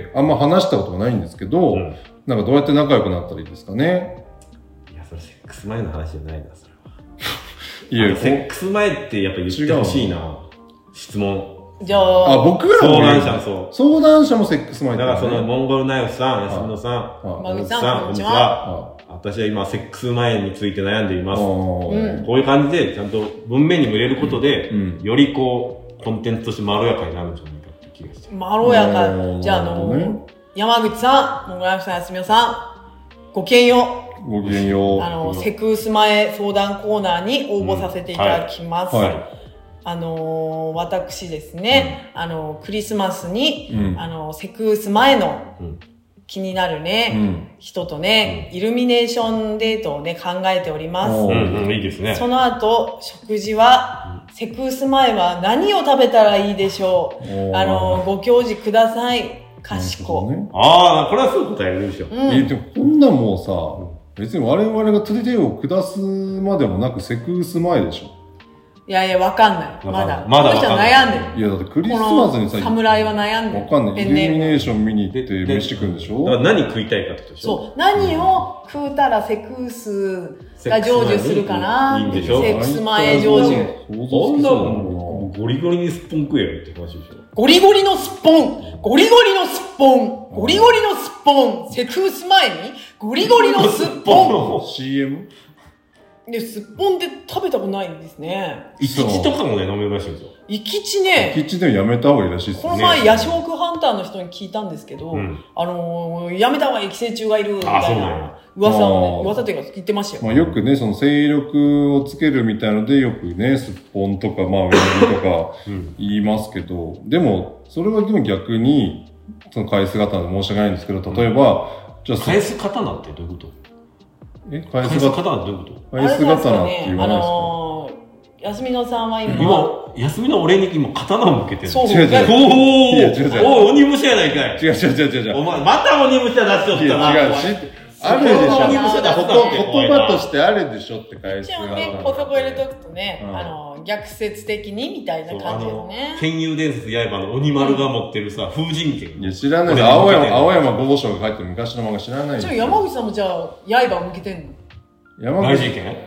Speaker 3: あんま話したことがないんですけど、うん、なんかどうやって仲良くなったらいいですかね。
Speaker 1: セックス前の話じゃないな、それは。いや、セックス前ってやっぱ言ってほしいな。質問。
Speaker 2: じゃあ、
Speaker 3: あ、僕ら
Speaker 1: も、ね、相談者、そう。
Speaker 3: 相談者もセックス前
Speaker 1: だ、ね、だからその、モンゴルナイフさん、安野さん、
Speaker 2: マグさん、こんにちは。
Speaker 1: 私は今、セックス前について悩んでいます。こういう感じで、ちゃんと文面にも入れることで、うん、よりこう、コンテンツとしてまろやかになるんじゃないかって気がして。
Speaker 2: まろやか。じゃあ、あの、ね、山口さん、モンゴルナイフさん、安野さん、ごきげんよう。
Speaker 3: ごきげんよう。
Speaker 2: あの、セクース前相談コーナーに応募させていただきます。うんはいはい、あのー、私ですね、うん、あの、クリスマスに、うん、あの、セクース前の気になるね、うん、人とね、イルミネーションデートをね、考えております。
Speaker 1: うんうん、いいですね。
Speaker 2: その後、食事は、セクース前は何を食べたらいいでしょう。あの、ご教示ください。かしこ。
Speaker 1: ね、ああ、これはすぐ答えるでしょ。
Speaker 3: うん、え、でもこんなもうさ、別に我々が手を下すまでもなくセクース前でしょ。
Speaker 2: いやいや、わかんない。まだ。
Speaker 1: まだ。
Speaker 2: この人は悩んでる。
Speaker 3: いや、だってクリスマスにさ、
Speaker 2: 侍は悩んでる。
Speaker 3: わかんない。イルミネーション見に行って飯食うんでしょ。
Speaker 1: だから何食いたいかってことでしょ。
Speaker 2: そう。何を食うたらセクースが成就するかな。
Speaker 1: いいんでしょ。
Speaker 2: セックス前成就。
Speaker 1: そんなもん、ゴリゴリにスッポン食えよって話でしょ。
Speaker 2: ゴリゴリのスッポンゴリゴリのスッポンゴリゴリのスッポンセクース前にゴリゴリのスッポン
Speaker 3: シーエム?
Speaker 2: で、スッポンって食べたことないんですね。
Speaker 1: イキチとかもね、飲めるらしいんですよ。
Speaker 2: イキチね。
Speaker 3: イキチでもやめた方がいいらしいですね。
Speaker 2: この前、ヤシオクハンターの人に聞いたんですけど、うん、あのー、やめた方がいい寄生虫がいるみたいな噂をね、噂っていうか言ってましたよ。
Speaker 3: まあよくね、その精力をつけるみたいので、よくね、スッポンとか、まあ、ウェルとか言いますけど、うん、でも、それはでも逆に、その返す刀で申し訳ないんですけど、例えば、
Speaker 1: うん、じゃあ返す刀ってどういうこと？
Speaker 3: え
Speaker 1: 返す刀ってどういうこと？
Speaker 3: 返す刀って言わないですか？
Speaker 2: あのー、休みのさんは今、
Speaker 1: 今、休みの俺に今刀を向けてる。
Speaker 2: そう、
Speaker 3: 違う違う。
Speaker 1: おーおー、鬼武者やないかい。
Speaker 3: 違う違う違う違う。
Speaker 1: お前、また鬼武者出しとったな。
Speaker 3: 違う、し、あるでしょ。言葉としてあるでしょって返す。
Speaker 2: 一応ね、こそこ入れとくとね、あの、逆説的にみたいな感じですね。
Speaker 1: 剣遊伝説刃の鬼丸が持ってるさ、風神剣。
Speaker 3: いや、知らない。青山、青山豪昌が書いてる昔の漫画知らない。
Speaker 2: ちょ、山口さんもじゃあ、刃を向けてんの？
Speaker 3: 山
Speaker 1: 口剣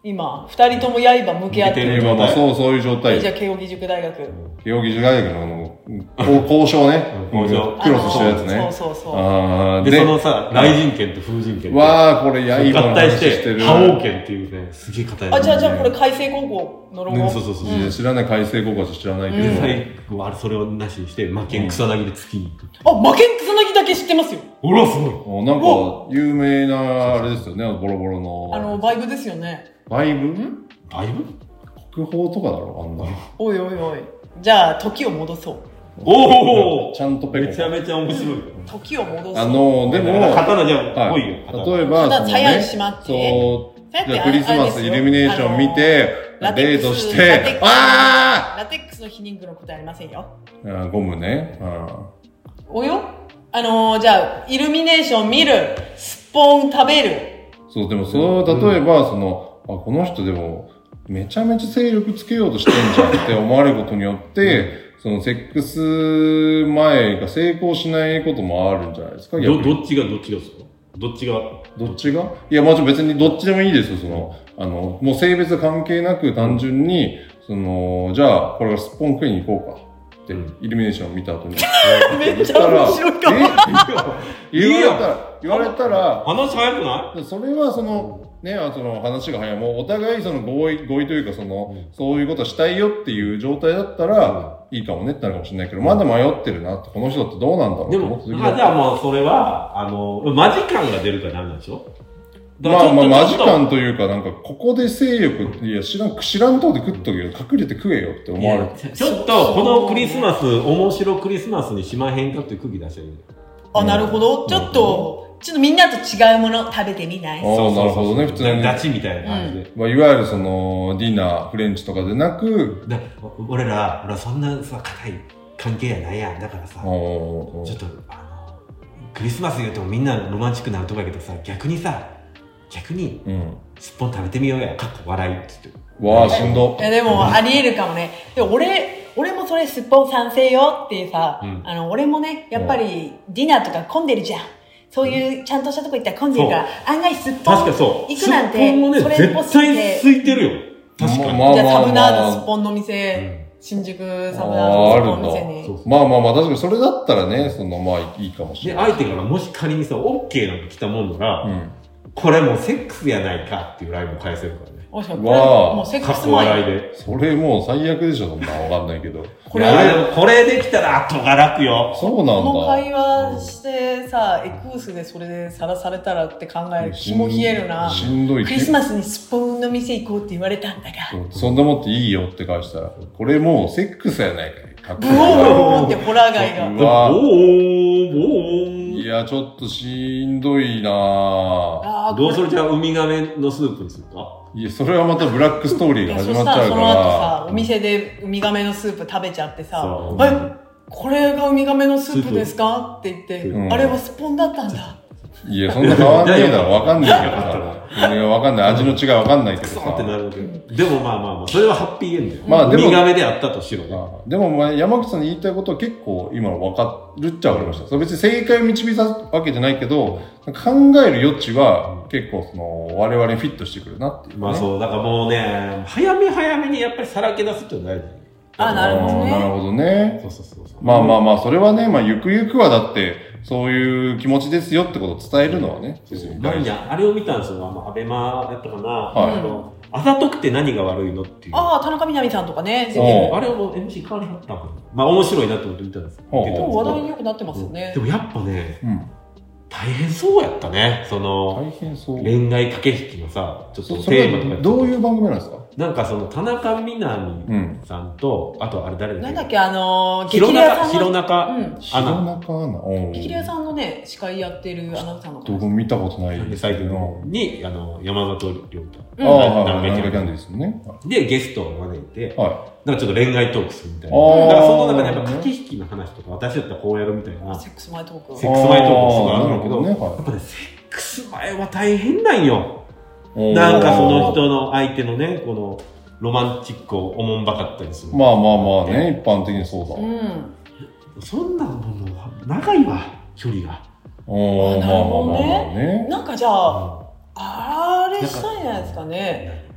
Speaker 2: 今、二人とも刃向け合ってる。
Speaker 3: 今、まあ、そう、そういう状態。
Speaker 2: じゃあ、慶應義塾大学。
Speaker 3: 慶應義塾大学のあの、交渉ね。交渉。クロスしたやつね。
Speaker 2: そうそうそう。
Speaker 1: あで、そのさ、雷神剣と風神剣。
Speaker 3: わー、これ刃の話してる。
Speaker 1: 覇王剣っていうね、すげえ硬い。
Speaker 2: あ、じゃあ、じゃあ、これ海星高校のロゴ。
Speaker 1: そうそうそう。
Speaker 3: 知らない海星高校は知らないけど。
Speaker 1: 最後、あれ、それをなしにして、魔剣草薙で月に行く。
Speaker 2: あ、魔剣草薙だけ知ってますよ。
Speaker 1: ほら、すご
Speaker 3: い。なんか、有名な、あれですよね、ボロボロの。
Speaker 2: あの、バイブですよね。
Speaker 3: バイブ
Speaker 1: バイブ
Speaker 3: 国宝とかだろ、あんな。
Speaker 2: おいおいおい。じゃあ、時を戻そう。
Speaker 1: おお
Speaker 3: ちゃんとペコ。
Speaker 1: めちゃめちゃ面白い。
Speaker 2: 時を戻そう。
Speaker 3: あの、でも、
Speaker 1: 刀じゃあ、来いよ。
Speaker 3: 例えば、
Speaker 2: そのね、そう、
Speaker 3: じゃクリスマスイルミネーション見て、デートして、あ
Speaker 2: ーラテックスの避妊具のことありませんよ。
Speaker 3: あゴムね。
Speaker 2: およあのー、じゃあ、イルミネーション見る、スッポン食べる。
Speaker 3: そう、でもそう、例えば、その、あ、この人でも、めちゃめちゃ精力つけようとしてんじゃんって思われることによって、そのセックス前が成功しないこともあるんじゃないですか。
Speaker 1: ど、どっちがどっちがですか？どっちが
Speaker 3: どっちがいや、もちろん別にどっちでもいいですよ、その、あの、もう性別関係なく単純に、その、じゃあ、これがスッポン食いに行こうか。って、イルミネーションを見た後に。
Speaker 2: めっちゃ面白いかも。
Speaker 3: 言われたら、言われたら、
Speaker 1: 話早くない？
Speaker 3: それはその、ね、その話が早い。もうお互いその合意、合意というかその、うん、そういうことしたいよっていう状態だったら、いいかもねってなるかもしれないけど、まだ迷ってるなって、この人ってどうなんだろうと思って。
Speaker 1: でも、じゃあもうそれは、あの、マジ感が出るからなんなんでしょ？
Speaker 3: まあまあ、マジ感というか、なんか、ここで性欲、いや、知らん、知らんとこで食っとけよ、隠れて食えよって思われる。
Speaker 1: ちょっと、このクリスマス、面白クリスマスにしまへんかっていう空気出したらいい。
Speaker 2: あ、なるほど。ちょっと、ちょっとみんなと違うもの食べてみない？
Speaker 3: ああ、なるほどね、普通に。
Speaker 1: ダチみたいな感じで。
Speaker 3: まあ、いわゆるその、ディナー、フレンチとかでなく、
Speaker 1: だ俺ら、俺らそんなさ、硬い関係やないやん。だからさ、ちょっと、あの、クリスマス言うてもみんなロマンチックなるとこやけどさ、逆にさ、逆に、うん、すっぽん食べてみようや、かっこ笑いって言って。
Speaker 3: わあ、しんど。
Speaker 2: いや、でも、あり得るかもね。でも、俺、俺もそれすっぽん賛成よっていうさ、うん、あの、俺もね、やっぱり、ディナーとか混んでるじゃん。そういう、ちゃんとしたとこ行ったら混んでるから、案外すっぽん行くなんて、
Speaker 1: ね、それっぽすぎて。絶対空いてるよ。確かに。
Speaker 2: まあ、じゃあ、サブナードすっぽんの店、うん、新宿サブナードすっぽんの店に。
Speaker 3: まあまあまあ、確かにそれだったらね、その、まあいいかもしれない。
Speaker 1: で、相手からもし仮にさ、OK なんか来たもんなら、うん、これもうセックスやないかっていうライブも返せるからね。
Speaker 2: わあ、もうセックス前
Speaker 1: で。
Speaker 3: それもう最悪でしょ、そんなわかんないけど。
Speaker 1: これ、これできたら後が楽よ。
Speaker 3: そうなんだ。
Speaker 2: この会話してさ、エクースでそれでさらされたらって考える。気も冷えるな。
Speaker 3: しんどい。
Speaker 2: クリスマスにスポーンの店行こうって言われたんだが。
Speaker 3: そんなもんっていいよって返したら、これもうセックスやないかい。
Speaker 2: ブオーンってホラー街が。
Speaker 1: ボーン、ボーン。
Speaker 3: いや、ちょっとしんどいなぁ。
Speaker 1: どうするじゃあ、ウミガメのスープにするか？
Speaker 3: いや、それはまたブラックストーリーが始まっちゃうから。そ
Speaker 2: その後さ、お店でウミガメのスープ食べちゃってさ、え、これがウミガメのスープですかって言って、うん、あれはスポンだったんだ。
Speaker 3: いや、そんな変わんねえだろ。わかんないけどさ。いや、わかんない。味の違いわかんないけどさ。
Speaker 1: ってなるけど。でもまあまあまあ、それはハッピーエンドよ。まあでも。ウミガメであったとしろね。
Speaker 3: でもまあ、山口さんに言いたいことは結構今のわかるっちゃわかりました。それ別に正解を導いたわけじゃないけど、考える余地は結構その、我々にフィットしてくるなっていう、ね。
Speaker 1: まあそう、だからもうね、早め早めにやっぱりさらけ出すって大事。
Speaker 2: あ、なるほどね。
Speaker 3: なるほどね。
Speaker 1: そうそうそうそう。
Speaker 3: まあまあまあ、それはね、まあゆくゆくはだって、そういう気持ちですよってことを伝えるのはね。
Speaker 1: なんや、あれを見たんですよ。あの、アベマやったかな。はい。あの、あざとくて何が悪いのっていう。
Speaker 2: ああ、田中みな実さんとかね。
Speaker 1: あれを エムシー 変わりはったかな。まあ面白いなと思って見たんです。
Speaker 2: 話題によくなってますよね。
Speaker 1: でもやっぱね、うん、大変そうやったね。その、
Speaker 3: 大変そう。
Speaker 1: 恋愛駆け引きのさ、ちょっとテーマとか。
Speaker 3: どういう番組なんですか？
Speaker 1: なんかその、田中みな実さんと、うん、あとあれ誰だっけ？
Speaker 2: なんだっけ、あのー、
Speaker 1: 激レアさんの。弘中。
Speaker 2: うん。
Speaker 3: 弘中アナ。
Speaker 2: 激レアさんのね、司会やってるアナウンサーの方。
Speaker 3: どこ見たことない。
Speaker 1: 最近のに、あの、山里亮太。
Speaker 3: ああ、はい。南海キャンディーですね。
Speaker 1: で、ゲストを招いて、
Speaker 3: はい。
Speaker 1: なんかちょっと恋愛トークするみたいな。だからその中でやっぱ駆け引きの話とか、私だったらこうやるみたいな。
Speaker 2: セックス前トーク。
Speaker 1: セックス前トークもすごいあるんだけど、やっぱね、セックス前は大変なんよ。なんかその人の相手のね、この、ロマンチックをおもんばかったりする。
Speaker 3: まあまあまあね、一般的にそうだ。うん。
Speaker 1: そんなんもう、長いわ、距離が。
Speaker 3: おー、まあまあまあね。
Speaker 2: なんかじゃあ、あれしたんじゃないですかね。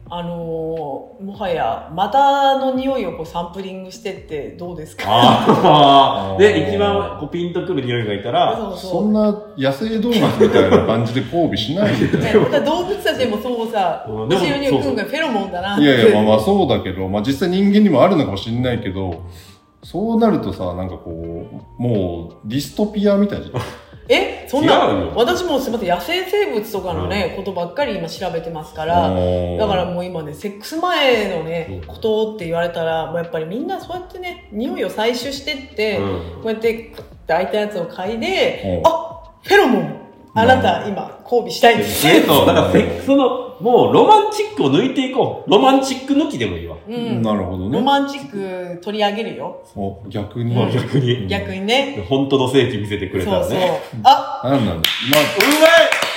Speaker 2: あのー、もはや股の匂いをこうサンプリングしてってどうですか？
Speaker 1: あで、一番こうピンとくる匂いがいたら、
Speaker 3: そうそうそんな野生動物みたいな感じで交尾しないで
Speaker 2: ね、動物たちでもそうさ、後ろに浮くんがフェロモンだなって。
Speaker 3: いやいや、まあまあそうだけど、まあ実際人間にもあるのかもしれないけど、そうなるとさ、なんかこう、もうディストピアみたいじゃん。
Speaker 2: えそんな、私もすみません、野生生物とかのね、うん、ことばっかり今調べてますから、だからもう今ね、セックス前のね、うん、ことって言われたら、もうやっぱりみんなそうやってね、匂いを採取してって、うん、こうやって抱いたやつを嗅いで、うん、あフェロモンあなた今交尾したいんです
Speaker 1: ね。そう、だからセックスの、もうロマンチックを抜いていこう。ロマンチック抜きでもいいわ。
Speaker 2: うん。
Speaker 3: なるほどね。
Speaker 2: ロマンチック取り上げるよ。
Speaker 3: そう、逆に。
Speaker 1: うん、逆に。
Speaker 2: 逆にね。
Speaker 1: 本当の聖地見せてくれたらね。
Speaker 2: そうそう。あ
Speaker 3: なんなんだ。
Speaker 1: まあ、うまい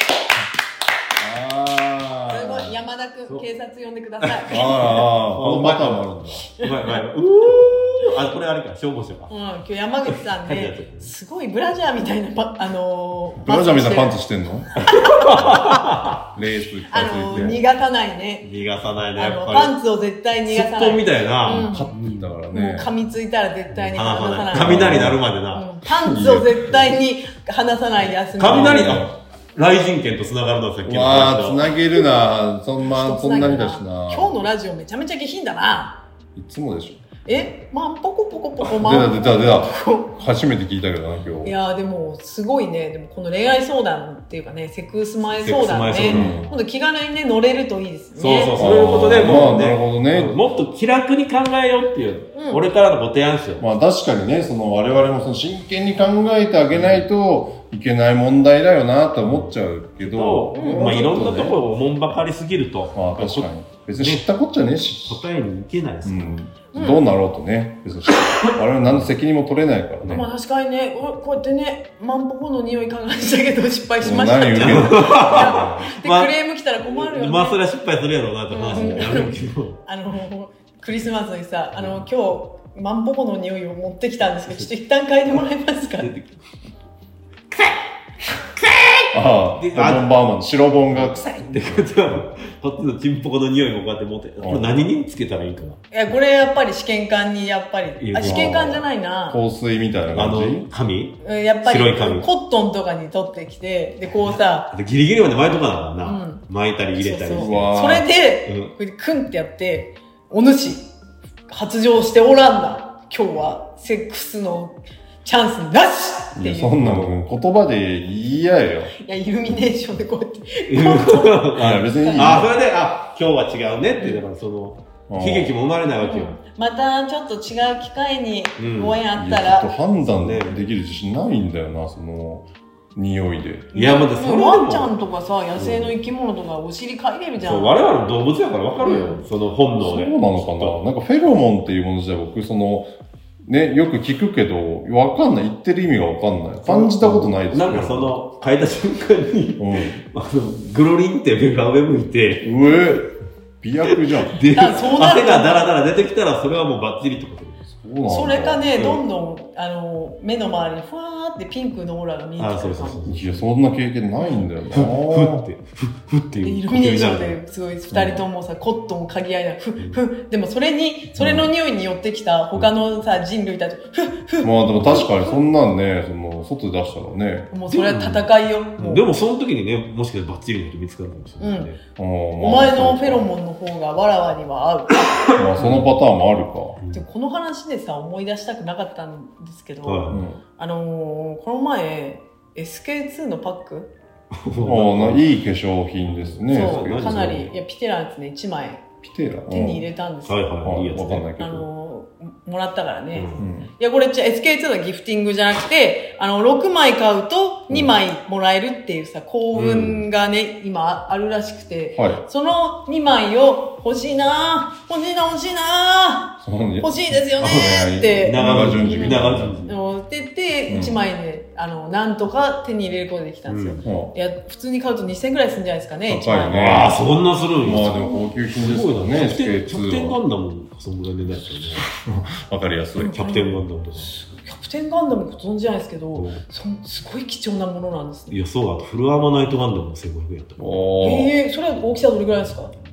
Speaker 2: あー。すごい、山田くん、警察呼んでください。あ
Speaker 3: あ、このパターンもあるんだ。
Speaker 1: うまいうまい。うーあ、これあれか、消防署か。
Speaker 2: うん、今日山口さんね、すごいブラジャーみたいなパ、あの
Speaker 3: ー、ブラジャーみたいなパンツしてんのレースいっぱいついて。
Speaker 2: あのー、逃がさないね。
Speaker 1: 逃がさないね、やっぱり。
Speaker 2: パンツを絶対逃がさない。
Speaker 1: すっぽんみたいな。
Speaker 3: うん、カッだからね。
Speaker 2: もう噛みついたら絶対に離さない。
Speaker 1: 雷鳴るまでな、
Speaker 2: うん。パンツを絶対に離さない休み。
Speaker 1: 雷だ。雷神剣と繋がるのさっきの
Speaker 3: 話。わー、繋げるなそんな、そんなにだしな。
Speaker 2: 今日のラジオめちゃめちゃ下品だな。
Speaker 3: いつもでしょ。
Speaker 2: えまんぽこぽこぽこま
Speaker 3: んぽこ。出た出た出た。初めて聞いたけどな、今日。
Speaker 2: いやーでも、すごいね。でもこの恋愛相談っていうかね、セックス前相談ね。今度気軽にね、乗れるといいですね。
Speaker 1: そうそう、そういうことで、もうね、
Speaker 3: なるほどね。
Speaker 1: もっと気楽に考えようっていう、うん、俺からのご提案ですよ。
Speaker 3: まあ確かにね、その我々もその真剣に考えてあげないといけない問題だよなと思っちゃうけど、
Speaker 1: うん、まあいろんなところをおもんばかりすぎると。
Speaker 3: まあ確かに。別に知ったこっちゃねえし。
Speaker 1: 答えにいけないですから。うん
Speaker 3: うん、どうなろうとね、別に我々何の責任も取れないからね。
Speaker 2: まあ確かにね、こうやってね、マンポコの匂い嗅がしたけど失敗しましたって。何言うので、クレーム来たら困るよね。
Speaker 1: まあそれは失敗するやろうなって話になるけど。
Speaker 2: あの、クリスマスにさ、あの、今日、マンポコの匂いを持ってきたんですけど、ちょっと一旦嗅いでもらえますか？
Speaker 3: ああ、ボンバーマンの白ボンが臭いって
Speaker 1: ことは、こっちのチンポコの匂いもこうやって持って、これ何につけたらいいかな。い
Speaker 2: や、これやっぱり試験管にやっぱり、あ、試験管じゃないな。
Speaker 3: 香水みたいな感じ？
Speaker 1: あの、紙？
Speaker 2: やっぱり、
Speaker 1: 白い紙。
Speaker 2: コットンとかに取ってきて、で、こうさ、
Speaker 1: ギリギリまで巻いとかなあかんな。うん、巻いたり入れたりして。
Speaker 2: そうそうそれで、うん、これでクンってやって、お主、発情しておらんだ。今日は、セックスの、チャンスなしっていう。
Speaker 3: いや、そんなもん言葉で嫌よ。
Speaker 2: いや、イルミネーションでこうやって。
Speaker 3: あ、別にいい。
Speaker 1: あ、それで、あ、今日は違うねっていう、だからその、悲劇も生まれないわけよ。
Speaker 2: またちょっと違う機会にご縁あったら。
Speaker 3: ちょっと判断できる自信ないんだよな、その、匂いで。
Speaker 1: いや、まだそ
Speaker 2: れワンちゃんとかさ、野生の生き物とかお尻嗅いでるじゃん。
Speaker 1: そう、我々の動物やから分かるよ。その本能で。
Speaker 3: そうなのかな。なんかフェロモンっていうものじゃ僕、その、ね、よく聞くけど、わかんない。言ってる意味がわかんない。感じたことないです
Speaker 1: よ。なんかその、変えた瞬間に、うん、あの、グロリンって目が上向いて、
Speaker 3: 上、美薬じゃん。
Speaker 1: で、汗がダラダラ出てきたら、それはもうバッチリってこと。
Speaker 2: それかね、どんどん、あの、目の周りにふわーってピンクのオーラが見えてくる。あ、そうそうそう。
Speaker 3: いや、そんな経験ないんだよな。
Speaker 1: ふって、ふ、ふっていう。
Speaker 2: イルミネーションですごい、二人ともさ、コットンを嗅ぎ合いながら、ふ、ふ、でもそれに、それの匂いに寄ってきた他のさ、人類たち、ふ、ふ。
Speaker 3: まあでも確かにそんなんね、その、外で出したらね。
Speaker 2: もうそれは戦いよ。
Speaker 1: でもその時にね、もしかしてバッチリの人見つかるかもしれないね。
Speaker 2: お前のフェロモンの方がわらわには合う。
Speaker 3: まあそのパターンもあるか。
Speaker 2: でこの話でさ、思い出したくなかったんですけど、うん、あのー、この前 エスケーツー のパック
Speaker 3: ああ、いい化粧品ですね。
Speaker 2: そう、かなり、いや、ピテラのやつね、いちまい
Speaker 3: ピテラ
Speaker 2: 手に入れたんですよ。
Speaker 1: はいはい、いいやつね。
Speaker 3: わかんないけど。
Speaker 2: あのーもらったからね。うん、いや、これ、エスケーツー のギフティングじゃなくて、あの、ろくまい買うとにまいもらえるっていうさ、幸運がね、うん、今あるらしくて、はい、そのにまいを欲しいなぁ、欲しいな、欲しいなぁ、欲しいですよねーって、
Speaker 3: 長が順次みたいな。
Speaker 2: って言って、いちまいね、あの、なんとか手に入れることができたんですよ。うん、いや、普通に買うとにせんえんくらいするんじゃないですかね、
Speaker 3: 高いね。
Speaker 1: ああ、そんなするん
Speaker 3: ですか。まあでも高級品ですよね、エスケーツー は。
Speaker 1: キャプテンガンダムそんぐらい値段ですよね。
Speaker 3: わかりやすい。
Speaker 1: キャプテンガンダムとか。
Speaker 2: キャプテンガンダムご存じないですけど、そすごい貴重なものなんですね。
Speaker 1: いや、そう、あとフルアーマナイトガンダムもせんごひゃくえんやった。
Speaker 2: ええー、それは大きさどれぐらいですか？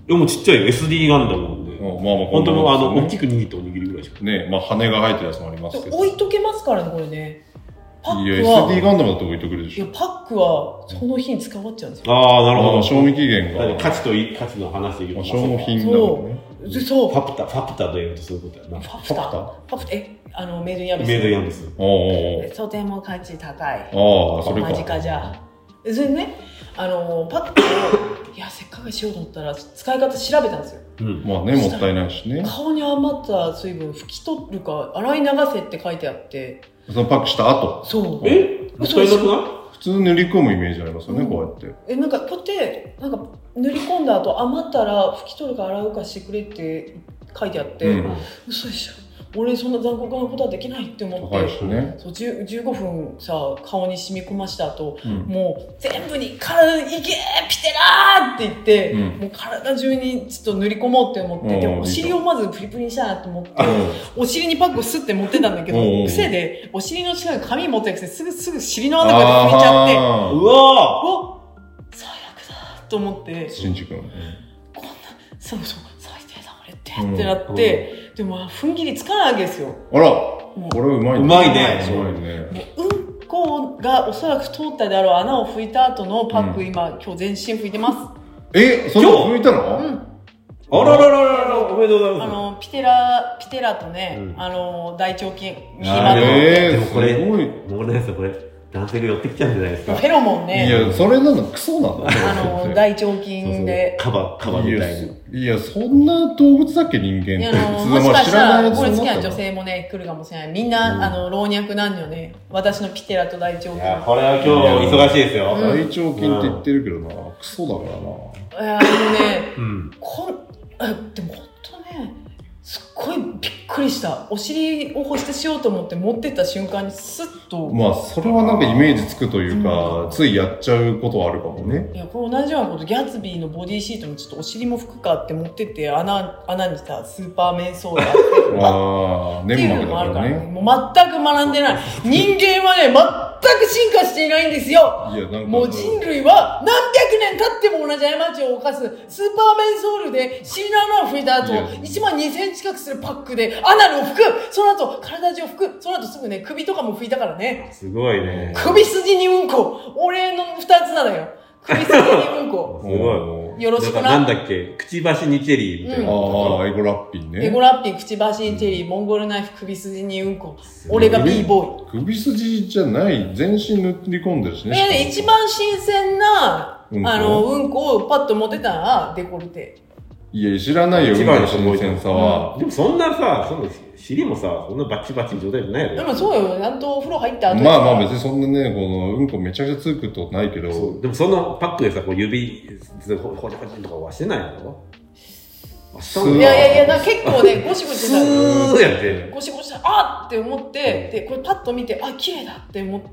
Speaker 1: でもちっちゃいよ、エスディー ガンダムなんで。
Speaker 3: まあまあ、
Speaker 1: 本当のあの、大きく握ったおにぎりぐらいしか。
Speaker 3: ね、まあ羽が生えてるやつもありますけど。
Speaker 2: 置いとけますからね、これね。
Speaker 3: パックは。いや、エスディー ガンダムだと置いとけるでしょ。
Speaker 2: いや、パックは、その日に使わっちゃうんですよ。
Speaker 1: ああ、なるほど。
Speaker 3: 賞味期限が。
Speaker 1: 価値と価値の話で言うと。
Speaker 3: 消耗品なのね。
Speaker 2: そう。
Speaker 1: ファプタ、ファプタと言うとそういうことやな。
Speaker 2: ファプタファプタえ、あの、メイドインヤビス。
Speaker 1: メイドインヤビス。
Speaker 3: おおお。
Speaker 2: とても価値高い。
Speaker 3: ああ、それか。
Speaker 2: 間近じゃ。それでね、あの、パックを、いや、せっかくしようと思ったら、使い方調べたんですよ。
Speaker 3: うん。まあね、もったいないしね。
Speaker 2: 顔に余った水分拭き取るか、洗い流せって書いてあって。
Speaker 3: そのパックした後。
Speaker 2: そう。
Speaker 1: えもったいなくない？
Speaker 3: 普通塗り込むイメージありますよね、うん、こうやって。
Speaker 2: え、なんか、こうやって、なんか、塗り込んだ後、余ったら拭き取るか洗うかしてくれって書いてあって、うん、嘘でしょ。俺そんな残酷なことはできないって思って、ね、そうじゅうごふんさ顔に染み込ました後、うん、もう全部に体にいけーピテラーって言って、うん、もう体中にちょっと塗り込もうって思って、うん、でもお尻をまずプリプリにしたなと思って、うん、お尻にパックをスッて持ってたんだけど、うん、癖でお尻の近くに紙持ってなくてすぐすぐ尻の穴まで拭いちゃって、
Speaker 1: うわ
Speaker 2: ー最悪だと思って、
Speaker 3: 新宿の、うん、
Speaker 2: こんなそうそう最低だ俺ってってなって、うんうん、でも踏ん切りつかないわけですよ。
Speaker 3: あら、これうまいね。
Speaker 1: うまいね。
Speaker 3: うまいね。
Speaker 2: もううんこがおそらく通ったであろう穴を拭いた後のパック、うん、今今日全身拭いてます。
Speaker 3: え、そんな拭いたの？
Speaker 2: うん。
Speaker 1: あららららら、おめでとうございます。
Speaker 2: あのピテラピテラとね、うん、あの大腸菌
Speaker 1: 右側の。えー、でもこれもうねそれ。男性が寄ってきちゃうんじゃないですか。
Speaker 2: フェロモンね。
Speaker 3: いや、それなのクソなんだ。
Speaker 2: あの、大腸菌で。
Speaker 1: カバ、カバみたい
Speaker 3: に。いや、そんな動物だっけ人間って。いや、
Speaker 2: あの、もしかしたら、これ好きな女性もね、来るかもしれない。みんな、うん、あの、老若男女ね、私のピテラと大腸菌。い
Speaker 1: や、これは今日忙しいですよ。
Speaker 3: 大腸菌って言ってるけどな、うん、クソだから
Speaker 2: な。いや、でもね、うん、こん、あ、でもほんとね、すっごいびっくりした。お尻を保湿しようと思って持ってった瞬間にスッと。
Speaker 3: まあ、それはなんかイメージつくというか、うん、ついやっちゃうことはあるかもね。
Speaker 2: いや、これ同じようなこと、ギャツビーのボディシートにちょっとお尻も拭くかって持ってって、穴、穴にさ、スーパーメンソーダって。
Speaker 3: ああ、
Speaker 2: 粘膜だからね。もう全く学んでない。人間はね、全く進化していないんですよ。いや、なんかもう人類は何百年経っても同じ過ちを犯すスーパーメンソールで尻の穴を拭いた後、いちまんにせん近くするパックでアナルを拭く。その後、体中を拭く。その後すぐね、首とかも拭いたからね。
Speaker 1: すごいね。
Speaker 2: 首筋にうんこ。俺の二つなのよ。首筋にうんこ。
Speaker 1: すごい。
Speaker 2: よろしくな。
Speaker 1: なんだっけ、くちばしにチェリーみたいな。
Speaker 3: ああ、エゴラッピンね。
Speaker 2: エゴラッピン、くちばしにチェリー、モンゴルナイフ、首筋にうんこ。俺が B ボーイ。
Speaker 3: 首筋じゃない、全身塗り込んでるしね。
Speaker 2: いやね、一番新鮮な、うんこあの、うんこをパッと持ってたのはデコルテ。
Speaker 3: いや、知らないよ、うんこの新鮮さは。
Speaker 1: でもそんなさ、その尻もさ、そんなバチバチ状態じゃないよね。
Speaker 2: でもそうよ、なんとお風呂入った後
Speaker 3: まあまあ別にそんなね、この、うんこめちゃくちゃつくとないけど。
Speaker 1: でもそのパックでさ、こう指、ほほじほじとかはしてないの？
Speaker 2: いやいやいや、な結構ね、ゴシゴシした。
Speaker 1: スーやって。
Speaker 2: ゴシゴシした。あーって思って、で、これパッと見て、あ、綺麗だって思って、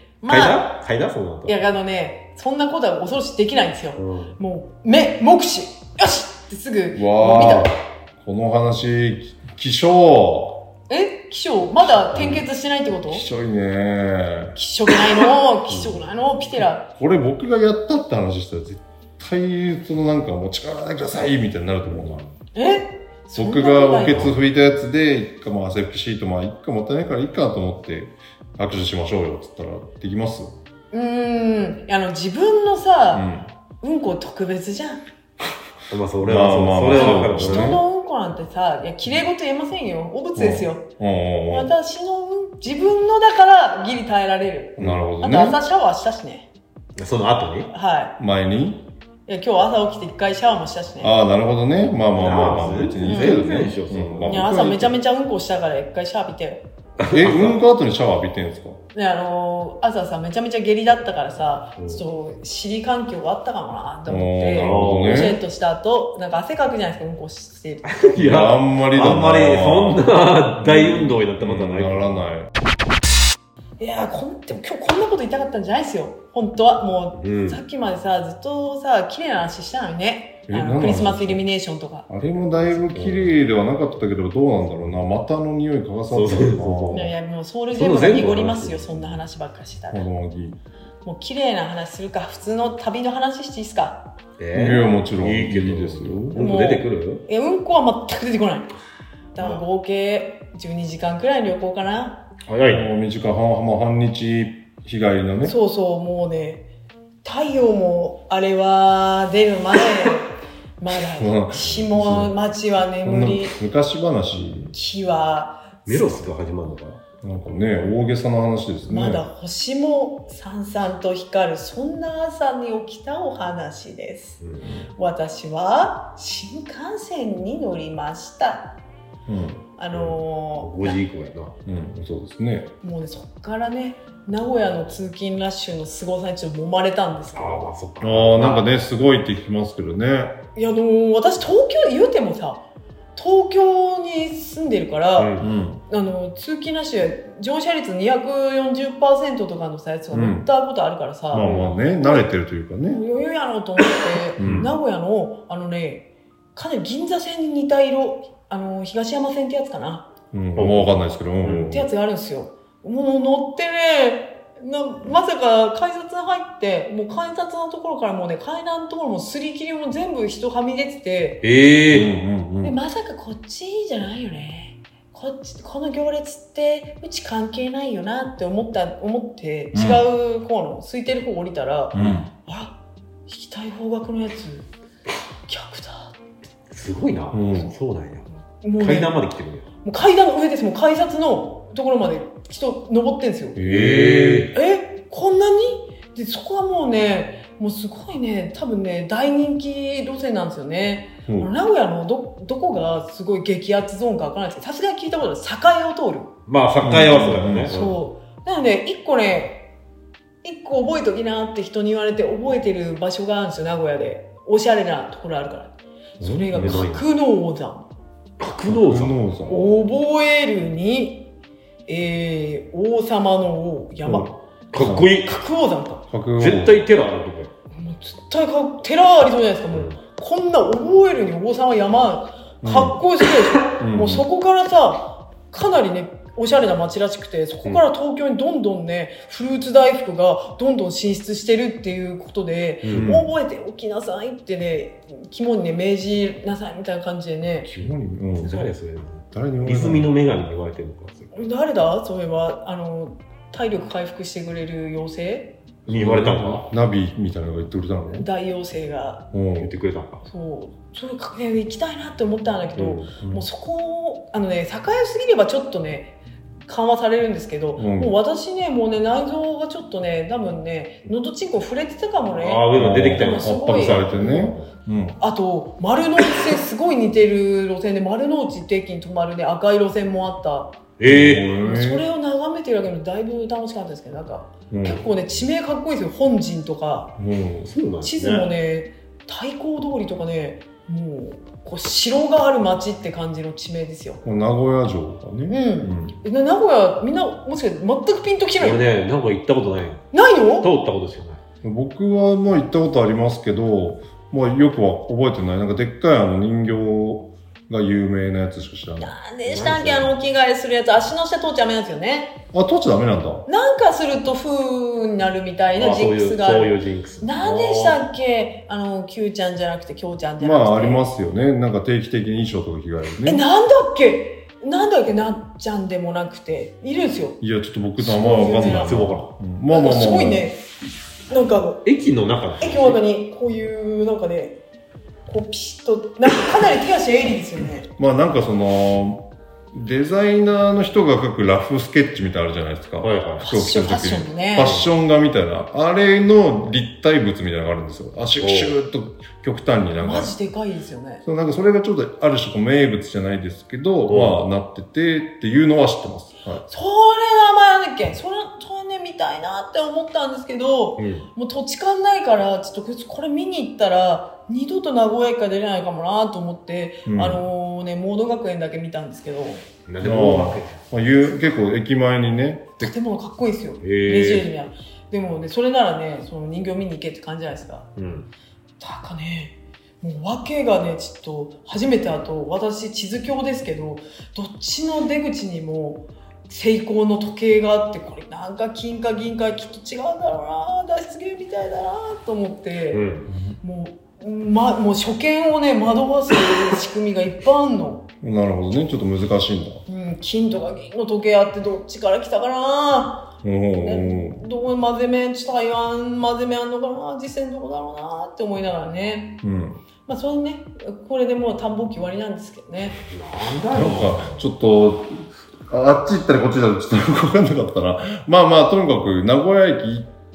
Speaker 1: まあ。嗅いだ？嗅いだそんなこと。
Speaker 2: いや、あのね、そんなことは恐ろしいできないんですよ。もう、目、目視、よしってすぐ、
Speaker 3: もう見た。この話、希少。
Speaker 2: え希少まだ転結してないってこと？
Speaker 3: 希少いね。
Speaker 2: 希少くないの希少くないのピテラ。
Speaker 3: これ僕がやったって話したら絶対、そのなんか持ち帰らないでくださいみたいになると思うな。
Speaker 2: え
Speaker 3: 僕がおけつ拭いたやつで、一回まあアセプシート、まあ一回もったいないからいいかと思って握手しましょうよって言ったら、できます？
Speaker 2: うーん。あの、自分のさ、うん、うんこ特別じゃん。
Speaker 1: まあそれはそう、まあまあ、それは分かる、ね。
Speaker 2: 人のうんこなんてさ、いや、綺麗事言えませんよ。汚物ですよ。うん、私のうん、自分のだからギリ耐えられる。
Speaker 3: なるほどね。
Speaker 2: あと朝シャワーしたしね。
Speaker 1: その後に？
Speaker 2: はい。
Speaker 3: 前に？
Speaker 2: いや、今日朝起きて一回シャワーもしたしね。
Speaker 3: ああ、なるほどね。まあまあまあまあ、別にいいけどね。
Speaker 2: いや、朝めちゃめちゃうんこしたから一回シャワー浴びて。
Speaker 3: え、うんこ後にシャワー浴びてんですか？
Speaker 2: ね、あのー、朝さ、めちゃめちゃ下痢だったからさ、うん、ちょっと、尻環境があったかもなって思って、ね、シェットした後、なんか汗かくじゃないですか、うんこしてる。
Speaker 3: いや、あんまりだな。
Speaker 1: あんまり、そんな大運動になったことはない。
Speaker 3: ならない。
Speaker 2: いやー、こん、でも今日こんなこと言いたかったんじゃないですよ。本当は。もう、うん、さっきまでさ、ずっとさ、綺麗な話したのにね。あのクリスマスイルミネーションとか。
Speaker 3: あれもだいぶ綺麗ではなかったけど、どうなんだろうな。股の匂い嗅がさったのかな。
Speaker 2: いやいや、もうソウルジェムが濁りますよ、そんな話ばっかりしてたら。 もう綺麗な話するか、普通の旅の話していいですか？
Speaker 3: えー、いや、もちろん。いいけどですよ。
Speaker 1: うんこ出てくる？
Speaker 2: え、うんこは全く出てこない。だから合計じゅうにじかんくらいの旅行かな。
Speaker 3: 早いね。もう短い、半、半日日帰りのね。
Speaker 2: そうそう、もうね、太陽もあれは出る前、まだ下町は眠り。
Speaker 3: 昔話。
Speaker 2: 木は。
Speaker 1: メロスが始まるのかな？
Speaker 3: なんかね、大げさな話ですね。
Speaker 2: まだ星もさんさんと光る、そんな朝に起きたお話です。うん、私は新幹線に乗りました。うん、あのー、
Speaker 1: ごじ以降やな。
Speaker 3: うん、そうですね。
Speaker 2: もうね、そっからね、名古屋の通勤ラッシュの凄さにちょっと揉まれたんですけど。
Speaker 1: ああ、そっか。
Speaker 3: ああ、なんかね、すごいって聞きますけどね。
Speaker 2: いや、あのー、私東京言うてもさ、東京に住んでるから、うんうん、あの通勤ラッシュ乗車率 にひゃくよんじゅっパーセント とかのさやつが乗ったことあるからさ、
Speaker 3: うん、まあまあね、慣れてるというかね、
Speaker 2: 余裕やろうと思って、うん、名古屋のあのね、かなり銀座線に似た色、あの東山線ってやつかな、
Speaker 3: うん、もうわかんないですけど、うん、
Speaker 2: ってやつがあるんですよ。もう乗ってね、なまさか改札に入って、もう改札のところからもうね、階段のところもすり切りも全部人はみ出てて、
Speaker 1: ええー
Speaker 2: うんうんうん、でまさかこっちじゃないよね。こっち、この行列ってうち関係ないよなって思った、思って違う方の、うん、空いてる方降りたら、うん、あら、引きたい方角のやつ、逆だ。
Speaker 1: すごいな。うん、そうなんや。もうね、階段まで来てるね。
Speaker 2: もう階段の上です。もう改札のところまで人登ってんですよ。
Speaker 1: え
Speaker 2: ー、えこんなにで、そこはもうね、もうすごいね、多分ね、大人気路線なんですよね。うん、名古屋のど、どこがすごい激アツゾーンかわからないですけど、さすがに聞いたことある。栄を通る。
Speaker 1: まあ、栄はそうだよね。
Speaker 2: そう。なので、一個ね、一個覚えときなって人に言われて覚えてる場所があるんですよ、名古屋で。おしゃれなところあるから。それが格納山。
Speaker 1: 格納山。
Speaker 2: 覚えるに、えー、王様の王、山。
Speaker 1: かっこいい。
Speaker 2: 格王山か。
Speaker 1: 絶対テラあるとこ
Speaker 2: や。もう絶対か、テラありそうじゃないですか、もう。うん、こんな覚えるに王様山、かっこよすぎるでしょ。うん、もうそこからさ、かなりね、おしゃれな街らしくて、そこから東京にどんどんね、フルーツ大福がどんどん進出してるっていうことで、うん、覚えておきなさいってね、肝にね、命じなさいみたいな感じでね。
Speaker 3: 肝に、うん、
Speaker 1: 誰それ
Speaker 3: 誰に
Speaker 1: 泉の女神に言われてるのか。
Speaker 2: 誰だそういえば、あの、体力回復してくれる妖精
Speaker 1: に言われたのかな。
Speaker 3: ナビみたいなのが言ってくれたのね。
Speaker 2: 大妖精が
Speaker 1: 言ってくれたのか。
Speaker 2: そう。それか、ね、行きたいなって思ったんだけど、うんうん、もうそこ、あのね、栄えすぎればちょっとね、緩和されるんですけど、うん、もう私ね、もうね、内臓がちょっとね、多分ね、のどちんこ触れてたかもね。
Speaker 1: ああ、上が出てきたよ。
Speaker 3: 圧迫されてね。
Speaker 2: うん、あと、丸の内線すごい似てる路線で、丸の内って駅に止まるね、赤い路線もあった。
Speaker 1: ええ
Speaker 2: ー。それを眺めてるだけでもだいぶ楽しかったですけど、なんか、うん、結構ね、地名かっこいいですよ。本陣とか。
Speaker 1: うん、そうなんですね。
Speaker 2: 地図もね、太閤通りとかね、もう、こう城がある町って感じの地名ですよ。
Speaker 3: 名古屋城がね。
Speaker 2: うん。うん、名古屋、みんな、もしかして全くピンときてない。
Speaker 1: 俺ね、名古屋行ったことない。
Speaker 2: ないの？
Speaker 1: 通ったことですよね。
Speaker 3: 僕はまあ行ったことありますけど、まあよくは覚えてない。なんかでっかいあの人形が有名なやつしか知らない。
Speaker 2: なんでしたっけ、あのお着替えするやつ。足の下通っちゃダメなんですよね。
Speaker 3: あ、通っちゃダメなんだ。
Speaker 2: なんかすると風になるみたいなジンクスがある。
Speaker 1: そういう、そういうジンクス。
Speaker 2: なんでしたっけ、あの、Q ちゃんじゃなくて、きょうちゃんじゃなくて。
Speaker 3: まあありますよね。なんか定期的に衣装とか着替えるね。
Speaker 2: え、なんだっけなんだっけなっちゃんでもなくて。いるんですよ。
Speaker 3: いや、ちょっと僕の名前わかんない。
Speaker 1: すごいわからん。
Speaker 3: まあまあまあ。
Speaker 2: すごいね。なんかあの、
Speaker 1: 駅の中
Speaker 2: 駅の中に、こういう、なんかね、こうピシッと、なんかかなり手足鋭利ですよね。
Speaker 3: まあなんかその、デザイナーの人が描くラフスケッチみたいなのあるじゃないですか。
Speaker 1: はいはい。
Speaker 2: ファッション、ファッションね。
Speaker 3: ファッション画みたいな。あれの立体物みたいなのがあるんですよ。あ、シュッシュッと極端になんか。
Speaker 2: マジでかいですよね。
Speaker 3: そう、なんかそれがちょっとある種名物じゃないですけど、まあなっててっていうのは知ってます。はい。
Speaker 2: それが前なんだっけそれ、それね、見たいなって思ったんですけど、うん、もう土地勘ないから、ちょっとこれ見に行ったら、二度と名古屋駅から出れないかもなと思って、うん、あのー、ね、モード学園だけ見たんですけど。
Speaker 1: なんでモード学園、
Speaker 3: まあ、いう結構駅前にね。
Speaker 2: 建物かっこいいですよ。レジェンドにある。でもね、それならね、その人形見に行けって感じじゃないですか。うん。なんかね、もう訳がね、ちょっと、初めてあと、私地図鏡ですけど、どっちの出口にも、 成功の時計があって、これなんか金か銀かきっと違うんだろうな、脱出ゲームみたいだなと思って、うん、もう、ま、もう初見をね、惑わす仕組みがいっぱいあんの。
Speaker 3: なるほどね。ちょっと難しいんだ。
Speaker 2: うん、金とか銀の時計あってどっちから来たかな、ね、どこ混ぜ目、台湾混ぜ目あんのかな、実践どこだろうなって思いながらね。うん。まあ、そのね、これでもう探訪機終わりなんですけどね。
Speaker 3: なんだろう。なんか、ちょっと、あっち行ったりこっち行ったりちょっとわかんなかったな。まあまあ、とにかく名古屋駅行って、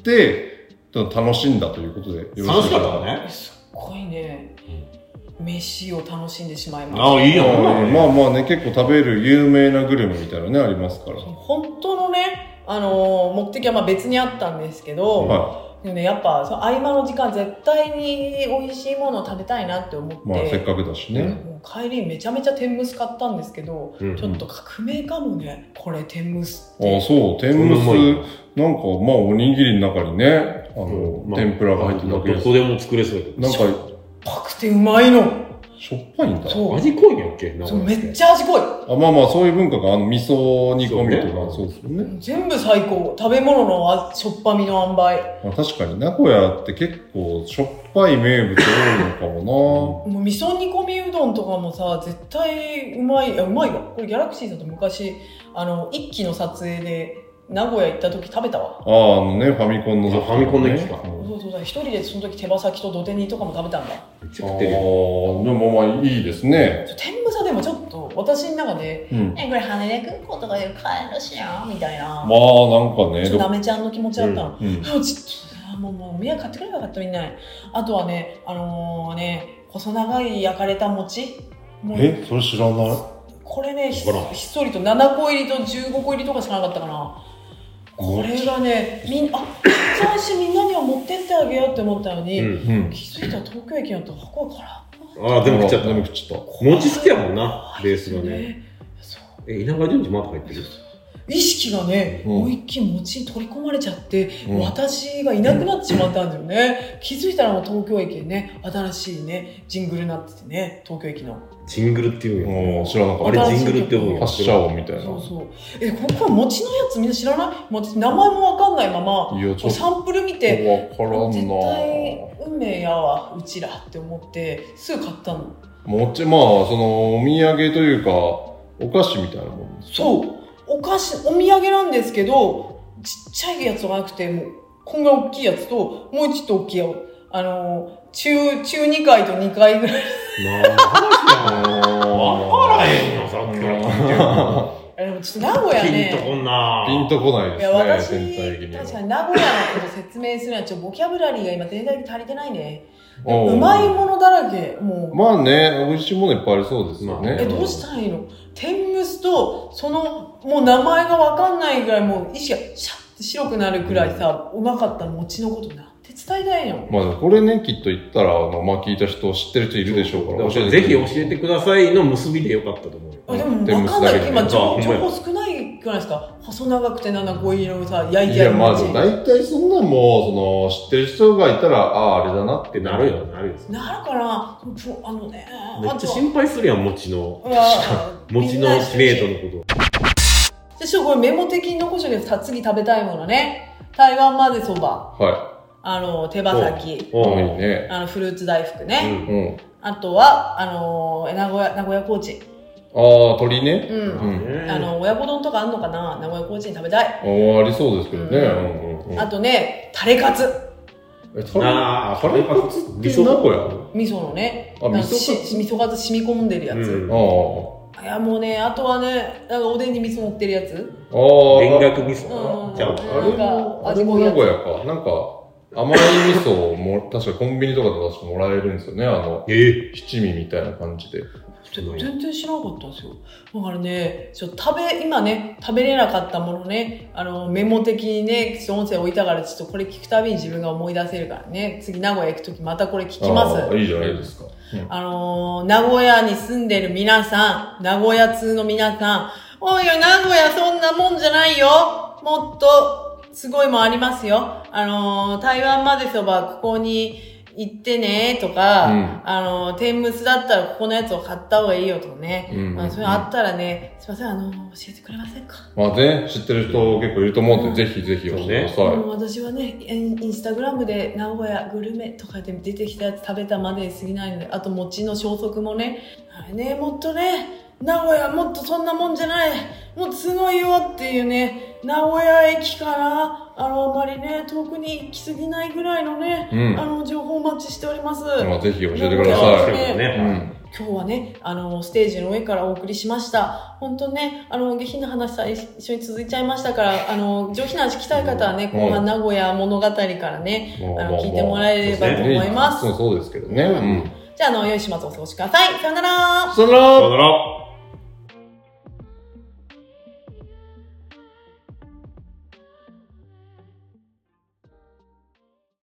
Speaker 3: 楽しんだということでよろしいですか。楽しかったね。
Speaker 2: すっごいね。飯を楽しんでしまいました。
Speaker 3: ああ、いいよ。まあまあね、結構食べる有名なグルメみたいなね、ありますから。
Speaker 2: 本当のね、あのー、目的はまあ別にあったんですけど、はい、でもね、やっぱその合間の時間絶対に美味しいものを食べたいなって思って、
Speaker 3: まあせっかくだしね、
Speaker 2: もう帰りめちゃめちゃ天むす買ったんですけど、うんうん、ちょっと革命かもね、これ天むすって。
Speaker 3: ああ、そう、天むす、なんかまあおにぎりの中にね、あの、うんまあ、天ぷらが入ってるだけ
Speaker 1: どこでも作れそうだけど。
Speaker 2: なんか、しょっぱくてうまいの。
Speaker 3: しょっぱいんだ。
Speaker 2: そう。
Speaker 1: 味濃いんやっけ？
Speaker 2: そう、めっちゃ味濃い。
Speaker 3: あ、まあまあ、そういう文化が、あの、味噌煮込みとか、そうですよね。
Speaker 2: 全部最高。食べ物のしょっぱみの塩梅。
Speaker 3: まあ、確かに、名古屋って結構、しょっぱい名物多いのかもな。
Speaker 2: もう味噌煮込みうどんとかもさ、絶対うまい。いや、うまいわ。これギャラクシーさんと昔、あの、一期の撮影で、名古屋行った時食べたわ。
Speaker 3: ああ、あのね、ファミコンの、
Speaker 1: ファミコンの一期か。
Speaker 2: そうそうそう。一人でその時手羽先と土手煮とかも食べたんだ。
Speaker 3: めっちゃ食ってるよ。ああ、でもまあいいですね。
Speaker 2: 天むさでもちょっと、私の中で、うん、え、これ羽根空港とかで買えるしやんみたいな。
Speaker 3: まあなんかね。
Speaker 2: ちょっとなめちゃんの気持ちだったの。うんうん、ちょっと、もう、もう、宮買ってくればよかったみんな。あとはね、あのー、ね、細長い焼かれた餅。
Speaker 3: え、それ知らない。
Speaker 2: これね、ひっそりとななこ入りとじゅうごこ入りとかしかなかったかな。これがね、みんな、あ、最初みんなには持ってってあげようって思ったのに、うんうん、気づいたら東京駅にあったら箱が空っ
Speaker 1: ああ、でも食っちゃった。でも食っちゃった。餅好きやもんな、ベースがね。え、稲川淳二まだ入ってる？
Speaker 2: 意識がね、うん、もう一気に餅に取り込まれちゃって、うん、私がいなくなってしまったんだよね。気づいたらもう東京駅でね、新しいね、ジングルになっててね、東京駅の。
Speaker 1: ジングルっていう
Speaker 3: のよ。知らなかった。
Speaker 1: あれジングルっていうの
Speaker 3: 発車音みたいな。
Speaker 2: そうそう。え、ここは餅のやつみんな知らない？もう私名前もわかんないまま、サンプル見て、
Speaker 3: わからんな。
Speaker 2: 絶対運命やわ、うちらって思って、すぐ買ったの。
Speaker 3: 餅、まあ、その、お土産というか、お菓子みたいなもんですか？
Speaker 2: そう。お菓子、お土産なんですけど、ちっちゃいやつがなくて、もう、こんぐらい大きいやつと、もうちょっと大きいやつ。あの、中、中にかいとにかいぐらい。
Speaker 1: まあ、話やわからへんよ、さっきから聞いてるの。
Speaker 2: でもちょっと名古屋ね。
Speaker 1: ピンとこんな
Speaker 3: ピンとこないですね。いや、
Speaker 2: 私、確かに名古屋のこと説明するのは、ちょっとボキャブラリーが今全体的に足りてないね。うまいものだらけ、もう。
Speaker 3: まあね、美味しいものいっぱいありそうですよね。
Speaker 2: え、どうしたらいいの？天むすと、その、もう名前がわかんないぐらい、もう意識がシャッて白くなるくらいさ、うまかった餅のことなんて伝えたいの？
Speaker 3: まあこれね、きっと言ったら、あの、まあ聞いた人、知ってる人いるでしょうから、
Speaker 1: 教えてぜひ教えてくださいの結びでよかったと思う。
Speaker 2: あ、でもわかんない。今、情報少ないくらいですか？細長くてななこ入りのさ、焼いてある餅。
Speaker 3: いや、まあ、大体そんなもう、その、知ってる人がいたら、ああ、あれだなってなるよ、
Speaker 1: なるよ。
Speaker 2: なるかな？あのね、
Speaker 1: めっちゃ心配するやん、餅の。餅の知名度のこと。
Speaker 2: で、ちょっとこれメモ的に残しておけど、次食べたいものね。台湾まぜそば。
Speaker 3: はい。
Speaker 2: あの、手羽先。
Speaker 3: おいいね。
Speaker 2: あの、フルーツ大福ね。うん。あとは、あの、名古屋、名古屋コーチ。
Speaker 3: ああ、鶏ね。
Speaker 2: うん。あの、親子丼とかあんのかな？名古屋コーチに食べたい。
Speaker 3: ああ、ありそうですけどね。
Speaker 2: あとね、タレカツ。
Speaker 3: ああ、タレカツって名古屋？
Speaker 2: 味噌のね。
Speaker 3: あ、味噌
Speaker 2: 味噌カツ染み込んでるやつ。ああ。いや、もうね、あとはね、なんかおでんに味噌乗ってるやつ。
Speaker 3: ああ。
Speaker 1: 田楽味噌。
Speaker 3: じゃあ、あれも、味も名古屋か。なんか、甘い味噌をも、確かコンビニとかで確かもらえるんですよね。あの、
Speaker 1: え
Speaker 3: 七味みたいな感じで。
Speaker 2: 全然知らなかったんですよ。だからね、ちょっと食べ、今ね、食べれなかったものね、あの、メモ的にね、音声置いたから、ちょっとこれ聞くたびに自分が思い出せるからね、次名古屋行くときまたこれ聞きます。
Speaker 3: ああ、いいじゃないですか。
Speaker 2: うん、あのー、名古屋に住んでる皆さん、名古屋通の皆さん、おいよ、名古屋そんなもんじゃないよ。もっと、すごいもんありますよ。あのー、台湾まぜそば、ここに、 行ってねとか、うん、あの、天むすだったらここのやつを買った方がいいよとかね。うん、まあ、それあったらね、すいません、あの、教えてくれませんか。
Speaker 3: まあね、知ってる人結構いると思うんで、うん、ぜひぜひ教えてください。
Speaker 2: うん、私はね、インスタグラムで名古屋グルメとかで出てきたやつ食べたまで過ぎないので、あと餅の消息もね、あれね、もっとね、名古屋もっとそんなもんじゃない、もっとすごいよっていうね、名古屋駅からあのあまりね遠くに行き過ぎないぐらいのね、うん、あの情報お待ちしております。
Speaker 3: まあ、ぜひ教えてください。
Speaker 2: ね、うん、今日はねあのステージの上からお送りしました。本当ねあの下品な話さ一緒に続いちゃいましたから、あの上品な話聞きたい方はね、後半名古屋物語からね、うん、あの聞いてもらえればと思います。
Speaker 3: そうそうですけどね。うん、
Speaker 2: じゃああの良い週末をお過ごしください。さよなら。
Speaker 3: さよなら。さよなら。